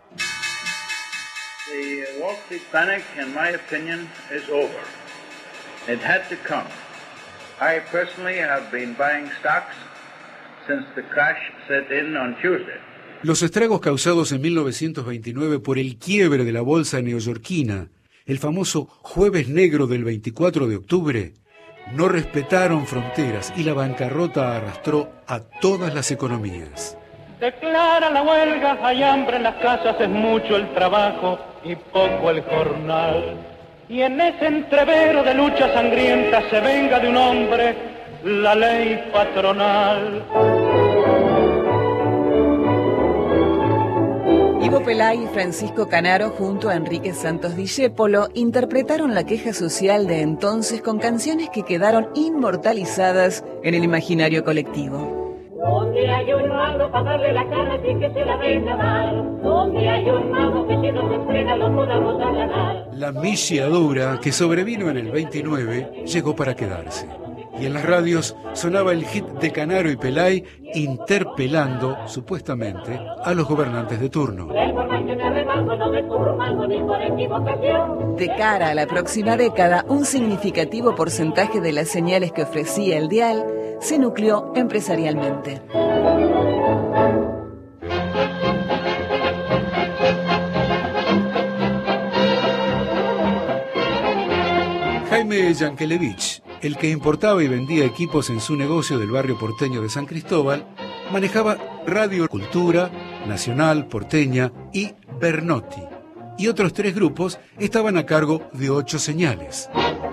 The Wall Street panic, in my opinion, is over. It had to come. I personally have been buying stocks since the crash set in on Tuesday. Los estragos causados en mil novecientos veintinueve por el quiebre de la bolsa neoyorquina, el famoso Jueves Negro del veinticuatro de octubre, no respetaron fronteras y la bancarrota arrastró a todas las economías. Declara la huelga, hay hambre en las casas, es mucho el trabajo y poco el jornal. Y en ese entrevero de lucha sangrienta se venga de un hombre la ley patronal. Ivo Pelay y Francisco Canaro, junto a Enrique Santos Discépolo, interpretaron la queja social de entonces con canciones que quedaron inmortalizadas en el imaginario colectivo. Donde hay un mago para darle la cara sin que se la venga mal. Donde hay un mago que si nos estrena lo podamos allanar. La misiadura que sobrevino en el veintinueve llegó para quedarse. Y en las radios sonaba el hit de Canaro y Pelay interpelando, supuestamente, a los gobernantes de turno. De cara a la próxima década, un significativo porcentaje de las señales que ofrecía el dial se nucleó empresarialmente. Jaime Yankelevich, el que importaba y vendía equipos en su negocio del barrio porteño de San Cristóbal, manejaba Radio Cultura, Nacional, Porteña y Bernotti. Y otros tres grupos estaban a cargo de ocho señales.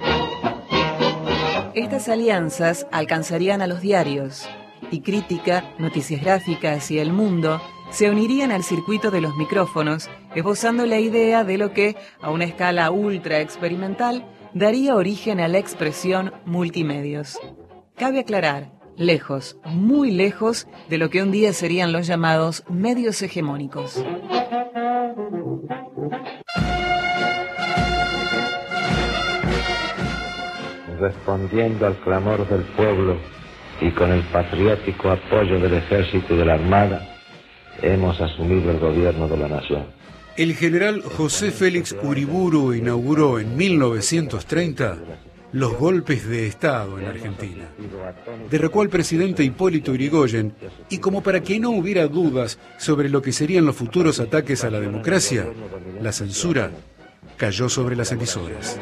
Estas alianzas alcanzarían a los diarios, y Crítica, Noticias Gráficas y El Mundo se unirían al circuito de los micrófonos, esbozando la idea de lo que, a una escala ultra experimental, daría origen a la expresión multimedios. Cabe aclarar, lejos, muy lejos de lo que un día serían los llamados medios hegemónicos. Respondiendo al clamor del pueblo y con el patriótico apoyo del ejército y de la armada, hemos asumido el gobierno de la nación. El general José Félix Uriburu inauguró en mil novecientos treinta los golpes de Estado en Argentina. Derrocó al presidente Hipólito Yrigoyen y, como para que no hubiera dudas sobre lo que serían los futuros ataques a la democracia, la censura cayó sobre las emisoras.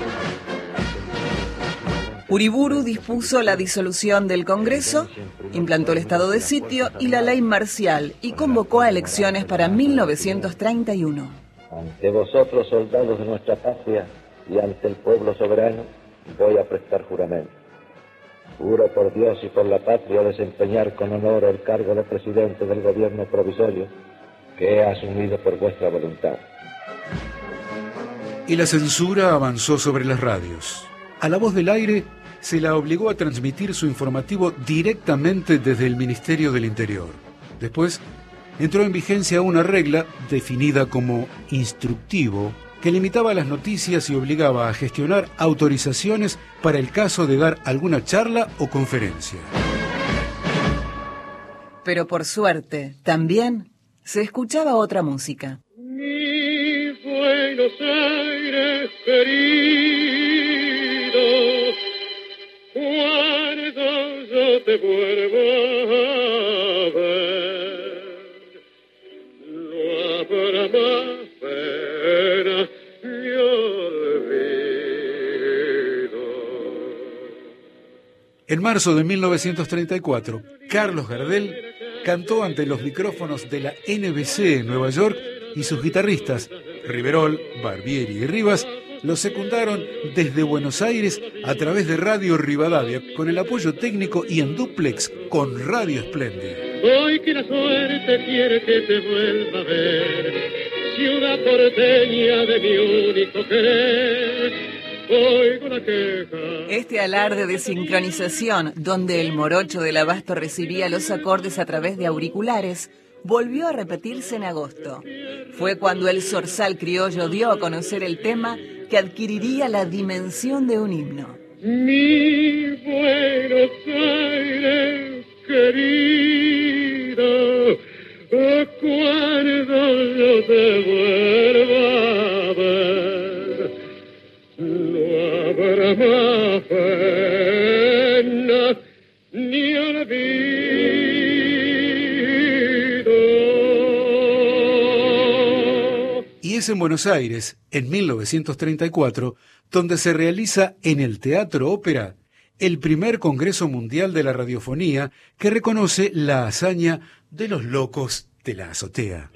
Uriburu dispuso la disolución del Congreso, implantó el estado de sitio y la ley marcial y convocó a elecciones para mil novecientos treinta y uno. Ante vosotros, soldados de nuestra patria, y ante el pueblo soberano, voy a prestar juramento. Juro por Dios y por la patria desempeñar con honor el cargo de presidente del gobierno provisorio que he asumido por vuestra voluntad. Y la censura avanzó sobre las radios. A La Voz del Aire se la obligó a transmitir su informativo directamente desde el Ministerio del Interior. Después entró en vigencia una regla definida como instructivo que limitaba las noticias y obligaba a gestionar autorizaciones para el caso de dar alguna charla o conferencia. Pero por suerte, también se escuchaba otra música. Mi Buenos Aires querido, cuando yo te vuelva a ver, no habrá más pena ni olvido. En marzo de mil novecientos treinta y cuatro, Carlos Gardel cantó ante los micrófonos de la N B C en Nueva York y sus guitarristas, Riverol, Barbieri y Rivas, los secundaron desde Buenos Aires a través de Radio Rivadavia, con el apoyo técnico y en dúplex con Radio Espléndida. Hoy que la suerte quiere que te vuelva a ver, ciudad porteña de mi único querer, oigo la queja. Este alarde de sincronización, donde el morocho del abasto recibía los acordes a través de auriculares, volvió a repetirse en agosto. Fue cuando el Zorzal criollo dio a conocer el tema que adquiriría la dimensión de un himno. Mi Buenos Aires querido, cuando yo te vuelva a ver, no habrá más pena ni olvido. Y es en Buenos Aires, en mil novecientos treinta y cuatro, donde se realiza en el Teatro Ópera el primer Congreso Mundial de la Radiofonía que reconoce la hazaña de los locos de la azotea.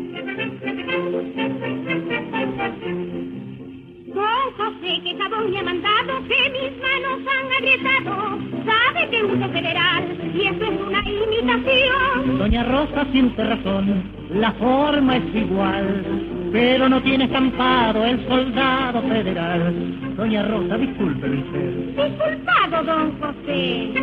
Don José, que Jabón me ha mandado, que mis manos han agrietado, sabe que uso federal, y esto es una imitación. Doña Rosa siente razón, la forma es igual, pero no tiene estampado el soldado federal. Doña Rosa, disculpe usted. Disculpado, don José.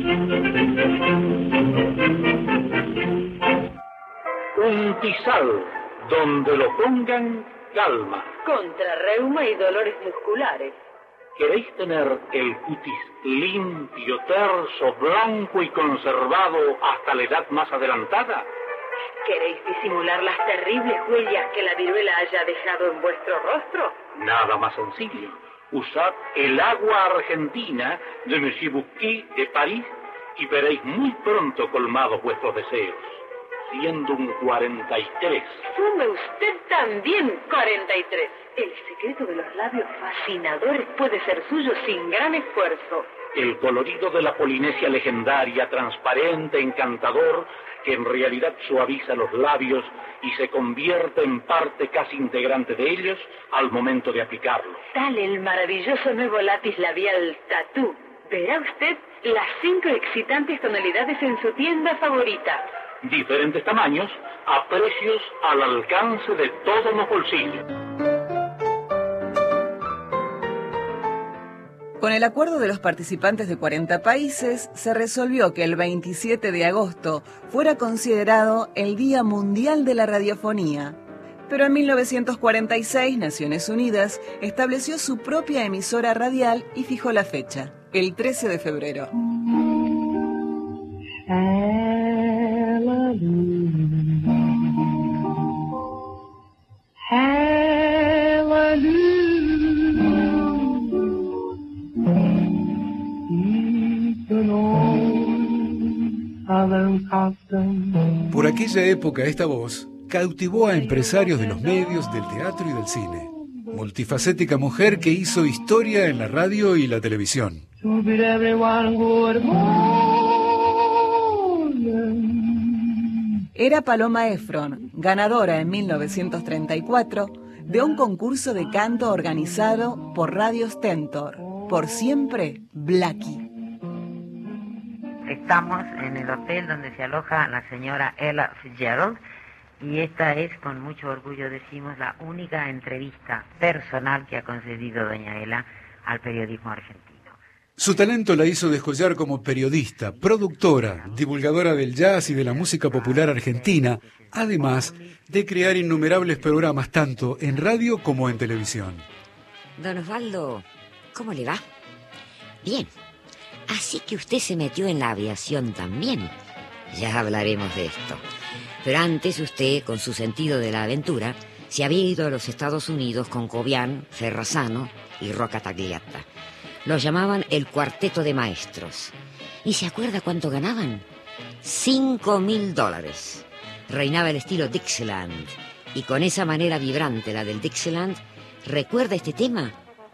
Un tizal, donde lo pongan, calma. Contra reuma y dolores musculares. ¿Queréis tener el cutis limpio, terso, blanco y conservado hasta la edad más adelantada? ¿Queréis disimular las terribles huellas que la viruela haya dejado en vuestro rostro? Nada más sencillo. Usad el agua argentina de Monsieur Bouquet de París y veréis muy pronto colmados vuestros deseos. Siendo un cuarenta y tres. Sume usted también cuarenta y tres. El secreto de los labios fascinadores puede ser suyo sin gran esfuerzo. El colorido de la Polinesia legendaria, transparente, encantador, que en realidad suaviza los labios y se convierte en parte casi integrante de ellos al momento de aplicarlos. Tal el maravilloso nuevo lápiz labial Tatú. Verá usted las cinco excitantes tonalidades en su tienda favorita. Diferentes tamaños a precios al alcance de todos los bolsillos. Con el acuerdo de los participantes de cuarenta países, se resolvió que el veintisiete de agosto fuera considerado el Día Mundial de la Radiofonía. Pero en mil novecientos cuarenta y seis, Naciones Unidas estableció su propia emisora radial y fijó la fecha, el trece de febrero. Por aquella época esta voz cautivó a empresarios de los medios, del teatro y del cine. Multifacética mujer que hizo historia en la radio y la televisión. Era Paloma Efron, ganadora en mil novecientos treinta y cuatro de un concurso de canto organizado por Radio Stentor, por siempre Blackie. Estamos en el hotel donde se aloja la señora Ella Fitzgerald y esta es, con mucho orgullo decimos, la única entrevista personal que ha concedido doña Ella al periodismo argentino. Su talento la hizo descollar como periodista, productora, divulgadora del jazz y de la música popular argentina, además de crear innumerables programas tanto en radio como en televisión. Don Osvaldo, ¿cómo le va? Bien. Así que usted se metió en la aviación también. Ya hablaremos de esto. Pero antes usted, con su sentido de la aventura, se había ido a los Estados Unidos con Cobian, Ferrazano y Rocca Tagliata. Los llamaban el Cuarteto de Maestros. ¿Y se acuerda cuánto ganaban? Cinco mil dólares. Reinaba el estilo Dixieland. Y con esa manera vibrante, la del Dixieland, ¿recuerda este tema?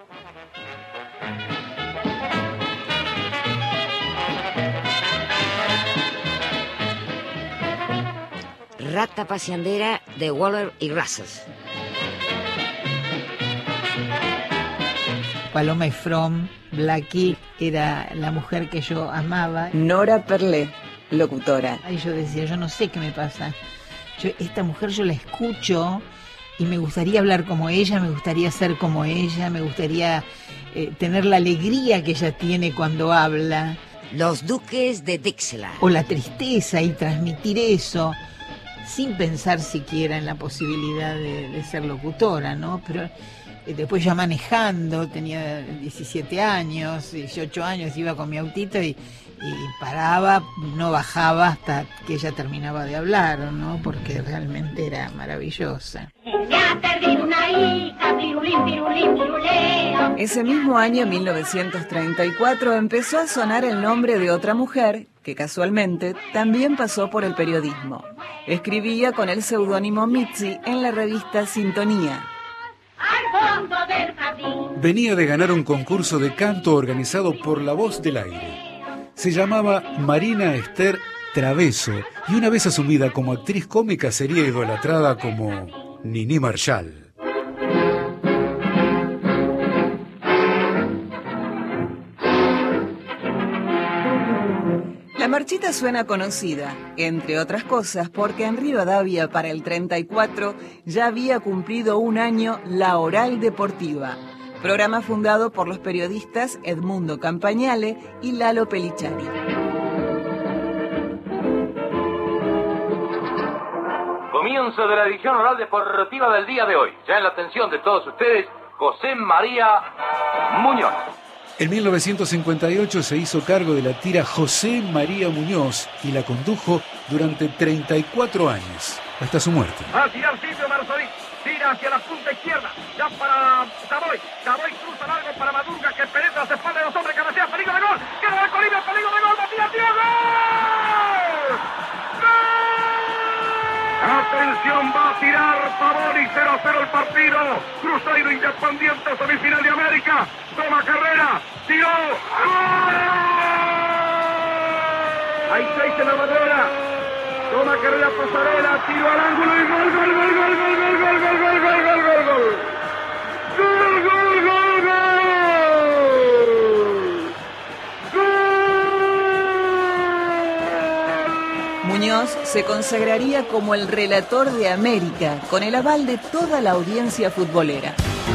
Rata paseandera de Waller y Russell. Paloma Efron, Blackie, era la mujer que yo amaba. Nora Perlé, locutora. Ahí yo decía, yo no sé qué me pasa. Yo, esta mujer yo la escucho y me gustaría hablar como ella, me gustaría ser como ella, me gustaría eh, tener la alegría que ella tiene cuando habla. Los Duques de Dixieland. O la tristeza y transmitir eso, sin pensar siquiera en la posibilidad de, de ser locutora, ¿no? Pero eh, después ya manejando, tenía diecisiete años, dieciocho años, iba con mi autito y, y paraba, no bajaba hasta que ella terminaba de hablar, ¿no? Porque realmente era maravillosa. Ese mismo año, mil novecientos treinta y cuatro, empezó a sonar el nombre de otra mujer que casualmente también pasó por el periodismo. Escribía con el seudónimo Mitzi en la revista Sintonía. Venía de ganar un concurso de canto organizado por La Voz del Aire. Se llamaba Marina Esther Traveso y una vez asumida como actriz cómica sería idolatrada como Nini Marshall. La marchita suena conocida, entre otras cosas porque en Rivadavia para el treinta y cuatro ya había cumplido un año La Oral Deportiva, programa fundado por los periodistas Edmundo Campagnale y Lalo Pellicciani. Comienzo de la edición oral deportiva del día de hoy. Ya en la atención de todos ustedes, José María Muñoz. En mil novecientos cincuenta y ocho se hizo cargo de la tira José María Muñoz y la condujo durante treinta y cuatro años, hasta su muerte. Hacia el sitio Marzolín, tira hacia la punta izquierda, ya para Savoy, Savoy cruza largo para Madurga que penetra, se espalda de los hombres, cabecea, peligro de gol, queda de Colibia, peligro de gol, Matías, tira, gol. Atención, va a tirar Pavoni, cero a cero el partido. Cruzeiro Independiente, semifinal de América. Toma carrera, tiró. ¡Gol! Hay seis en la bandera. Toma carrera Pasarela, tiro al ángulo y gol, gol, gol, gol, gol, gol, gol, gol, gol, gol, gol, gol, gol. Gol, gol, gol, gol. Muñoz se consagraría como el relator de América, con el aval de toda la audiencia futbolera.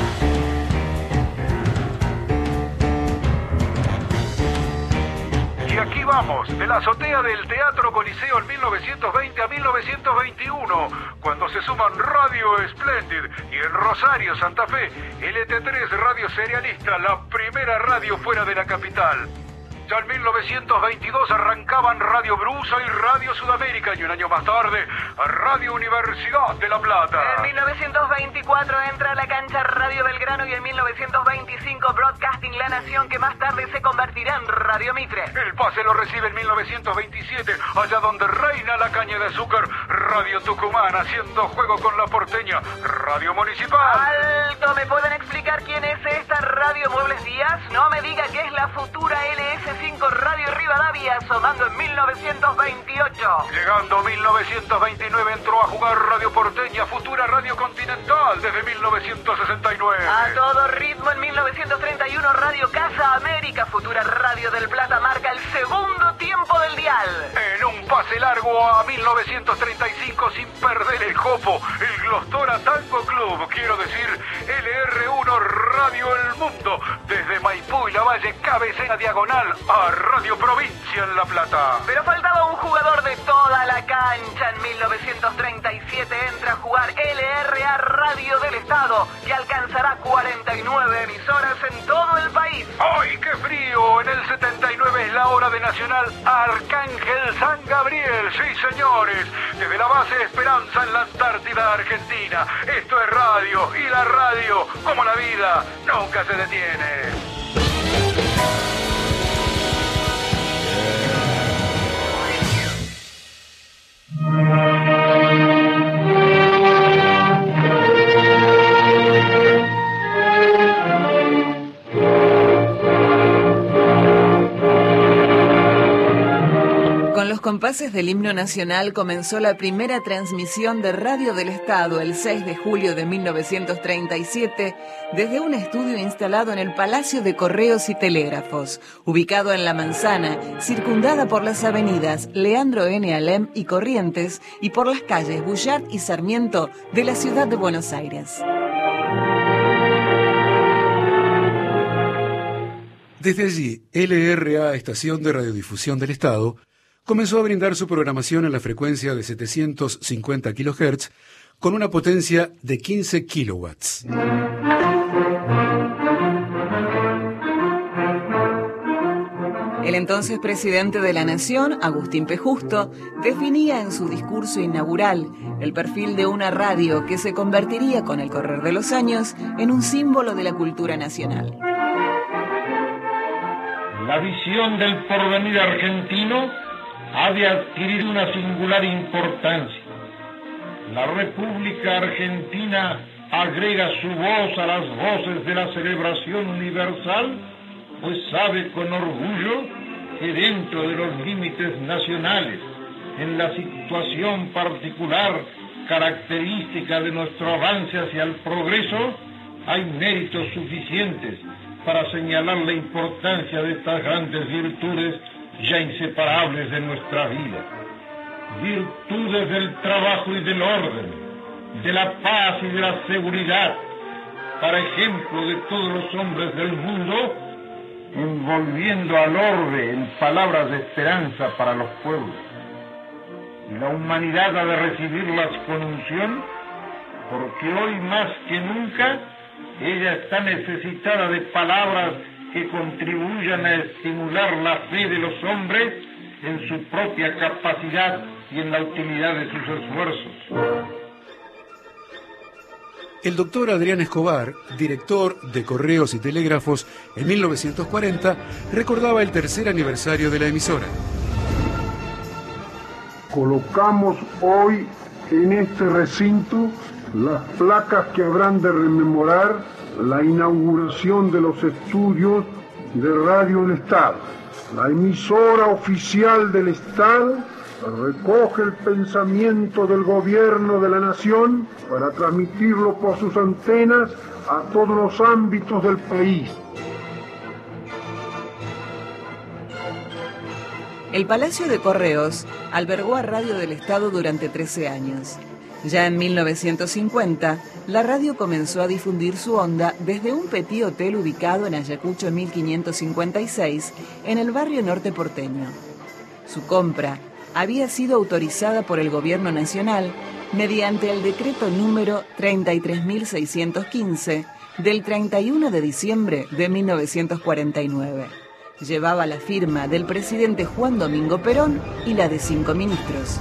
Y aquí vamos, de la azotea del Teatro Coliseo en mil novecientos veinte a mil novecientos veintiuno, cuando se suman Radio Splendid y en Rosario, Santa Fe, L T tres Radio Serialista, la primera radio fuera de la capital. Ya en mil novecientos veintidós arrancaban Radio Brusa y Radio Sudamérica y un año más tarde Radio Universidad de La Plata. En mil novecientos veinticuatro entra a la cancha Radio Belgrano y en mil novecientos veinticinco Broadcasting La Nación, que más tarde se convertirá en Radio Mitre. El pase lo recibe en mil novecientos veintisiete, allá donde reina la caña de azúcar, Radio Tucumán, haciendo juego con la porteña Radio Municipal. ¡Alto! ¿Me pueden explicar quién es esta Radio Muebles Díaz? No me diga que es la futura L S cinco Radio Rivadavia, asomando en mil novecientos veintiocho. Llegando a mil novecientos veintinueve entró a jugar Radio Porteña, futura Radio Continental desde mil novecientos sesenta y nueve. A todo ritmo en mil novecientos treinta y uno Radio Casa América, futura Radio del Plata, marca el segundo tiempo del dial. En un pase largo a mil novecientos treinta y cinco sin perder el copo, el Glostora Tango Club, quiero decir L R uno Radio El Mundo, desde Maipú y La Valle, cabecera diagonal a Radio Provincia en La Plata. Pero faltaba un jugador de toda la cancha. En mil novecientos treinta y siete entra a jugar L R A Radio del Estado, que alcanzará cuarenta y nueve emisoras en todo el país. ¡Ay, qué frío! En el setenta y nueve es la hora de Nacional Arcángel San Gabriel. Sí, señores, desde la base Esperanza en la Antártida Argentina. Esto es radio, y la radio, como la vida, nunca se detiene. Con los compases del himno nacional comenzó la primera transmisión de Radio del Estado el seis de julio de mil novecientos treinta y siete desde un estudio instalado en el Palacio de Correos y Telégrafos, ubicado en La Manzana, circundada por las avenidas Leandro N. Alem y Corrientes y por las calles Bullard y Sarmiento de la ciudad de Buenos Aires. Desde allí, L R A, Estación de Radiodifusión del Estado, comenzó a brindar su programación en la frecuencia de setecientos cincuenta kilohertz con una potencia de quince kilowatts. El entonces presidente de la Nación, Agustín P. Justo, definía en su discurso inaugural el perfil de una radio que se convertiría con el correr de los años en un símbolo de la cultura nacional. La visión del porvenir argentino ha de adquirir una singular importancia. La República Argentina agrega su voz a las voces de la celebración universal, pues sabe con orgullo que dentro de los límites nacionales, en la situación particular característica de nuestro avance hacia el progreso, hay méritos suficientes para señalar la importancia de estas grandes virtudes ya inseparables de nuestra vida, virtudes del trabajo y del orden, de la paz y de la seguridad, para ejemplo de todos los hombres del mundo, envolviendo al orbe en palabras de esperanza para los pueblos. Y la humanidad ha de recibirlas con unción, porque hoy más que nunca ella está necesitada de palabras que contribuyan a estimular la fe de los hombres en su propia capacidad y en la utilidad de sus esfuerzos. El doctor Adrián Escobar, director de Correos y Telégrafos en mil novecientos cuarenta, recordaba el tercer aniversario de la emisora. Colocamos hoy en este recinto las placas que habrán de rememorar la inauguración de los estudios de Radio del Estado. La emisora oficial del Estado recoge el pensamiento del gobierno de la nación para transmitirlo por sus antenas a todos los ámbitos del país. El Palacio de Correos albergó a Radio del Estado durante trece años. Ya en mil novecientos cincuenta, la radio comenzó a difundir su onda desde un petit hotel ubicado en Ayacucho mil quinientos cincuenta y seis, en el barrio norte porteño. Su compra había sido autorizada por el Gobierno Nacional mediante el decreto número treinta y tres mil seiscientos quince del treinta y uno de diciembre de mil novecientos cuarenta y nueve. Llevaba la firma del presidente Juan Domingo Perón y la de cinco ministros.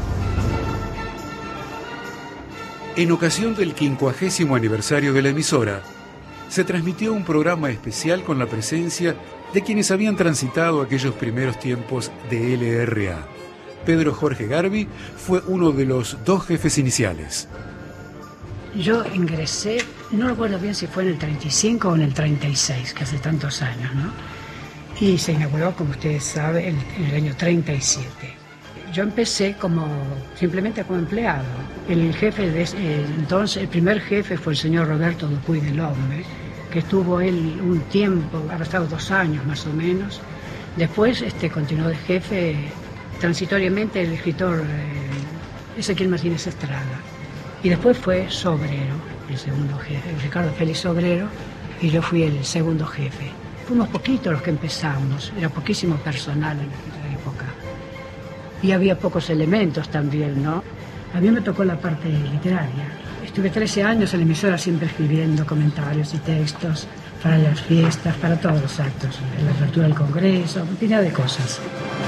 En ocasión del quincuagésimo aniversario de la emisora, se transmitió un programa especial con la presencia de quienes habían transitado aquellos primeros tiempos de L R A. Pedro Jorge Garbi fue uno de los dos jefes iniciales. Yo ingresé, no recuerdo bien si fue en el treinta y cinco o en el treinta y seis, que hace tantos años, ¿no? Y se inauguró, como ustedes saben, en el año treinta y siete. Yo empecé como simplemente como empleado. El jefe de eh, entonces, el primer jefe fue el señor Roberto Dupuy del Hombre, que estuvo él un tiempo, habrá estado dos años más o menos. Después este, continuó de jefe transitoriamente el escritor eh, Ezequiel Martínez Estrada. Y después fue Sobrero, el segundo jefe, Ricardo Félix Sobrero, y yo fui el segundo jefe. Fuimos poquitos los que empezamos, era poquísimo personal en aquella época. Y había pocos elementos también, ¿no? A mí me tocó la parte literaria. Estuve trece años en la emisora siempre escribiendo comentarios y textos para las fiestas, para todos los actos, en la apertura del Congreso, infinidad de cosas.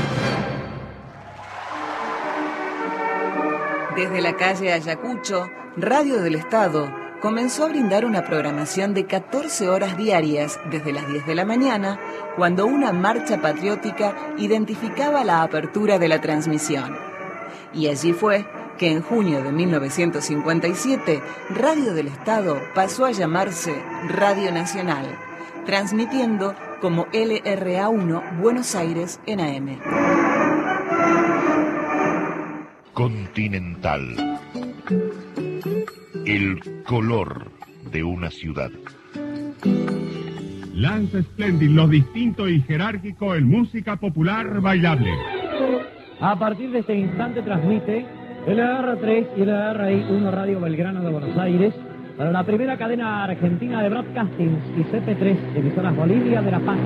Desde la calle Ayacucho, Radio del Estado comenzó a brindar una programación de catorce horas diarias desde las diez de la mañana, cuando una marcha patriótica identificaba la apertura de la transmisión. Y allí fue que en junio de mil novecientos cincuenta y siete, Radio del Estado pasó a llamarse Radio Nacional, transmitiendo como L R A uno Buenos Aires en A M. Continental. El color de una ciudad. Lanza Splendid, lo distinto y jerárquico en música popular bailable. A partir de este instante transmite L R tres y L R I uno Radio Belgrano de Buenos Aires para la primera cadena argentina de broadcasting y C P tres, emisoras Bolivia de La Paz.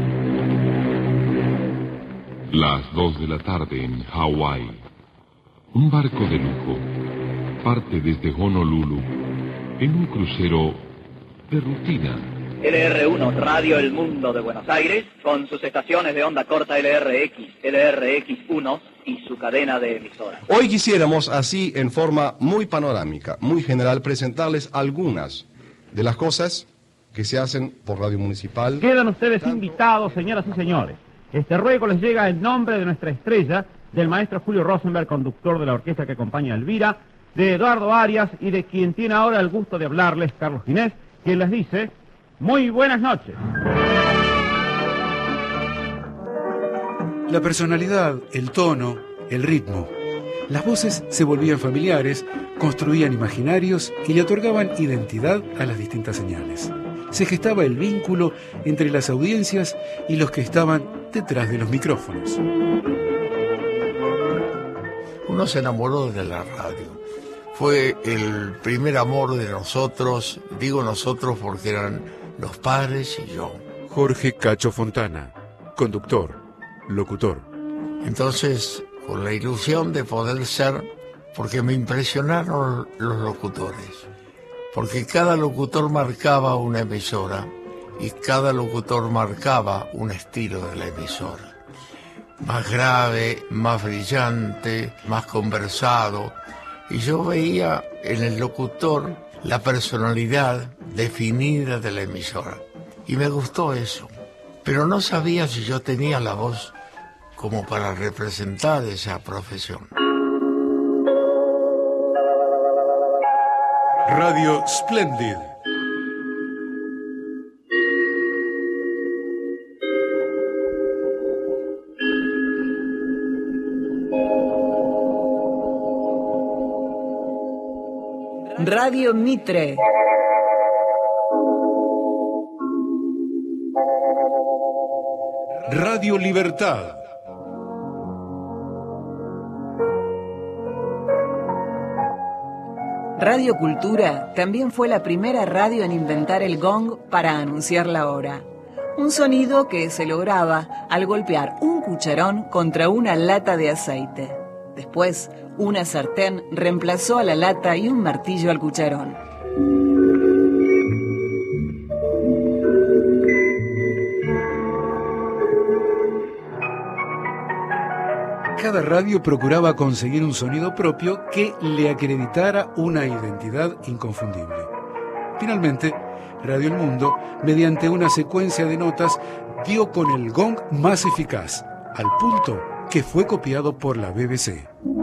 Las dos de la tarde en Hawái. Un barco de lujo parte desde Honolulu en un crucero de rutina. L R uno Radio El Mundo de Buenos Aires, con sus estaciones de onda corta L R X, L R X uno y su cadena de emisoras. Hoy quisiéramos, así en forma muy panorámica, muy general, presentarles algunas de las cosas que se hacen por Radio Municipal. Quedan ustedes invitados, señoras y señores. Este ruego les llega en nombre de nuestra estrella, del maestro Julio Rosenberg, conductor de la orquesta que acompaña a Elvira, de Eduardo Arias y de quien tiene ahora el gusto de hablarles, Carlos Ginés, quien les dice: muy buenas noches. La personalidad, el tono, el ritmo. Las voces se volvían familiares, construían imaginarios y le otorgaban identidad a las distintas señales. Se gestaba el vínculo entre las audiencias y los que estaban detrás de los micrófonos. uno se enamoró de la radio. Fue el primer amor de nosotros, digo nosotros porque eran los padres y yo. Jorge Cacho Fontana, conductor, locutor. Entonces, con la ilusión de poder ser, porque me impresionaron los locutores, porque cada locutor marcaba una emisora y cada locutor marcaba un estilo de la emisora. Más grave, más brillante, más conversado. Y yo veía en el locutor la personalidad definida de la emisora. Y me gustó eso. Pero no sabía si yo tenía la voz como para representar esa profesión. Radio Splendid. Radio Mitre. Radio Libertad. Radio Cultura también fue la primera radio en inventar el gong para anunciar la hora. Un sonido que se lograba al golpear un cucharón contra una lata de aceite. Después, una sartén reemplazó a la lata y un martillo al cucharón. Cada radio procuraba conseguir un sonido propio que le acreditara una identidad inconfundible. Finalmente, Radio El Mundo, mediante una secuencia de notas, dio con el gong más eficaz, al punto que fue copiado por la B B C.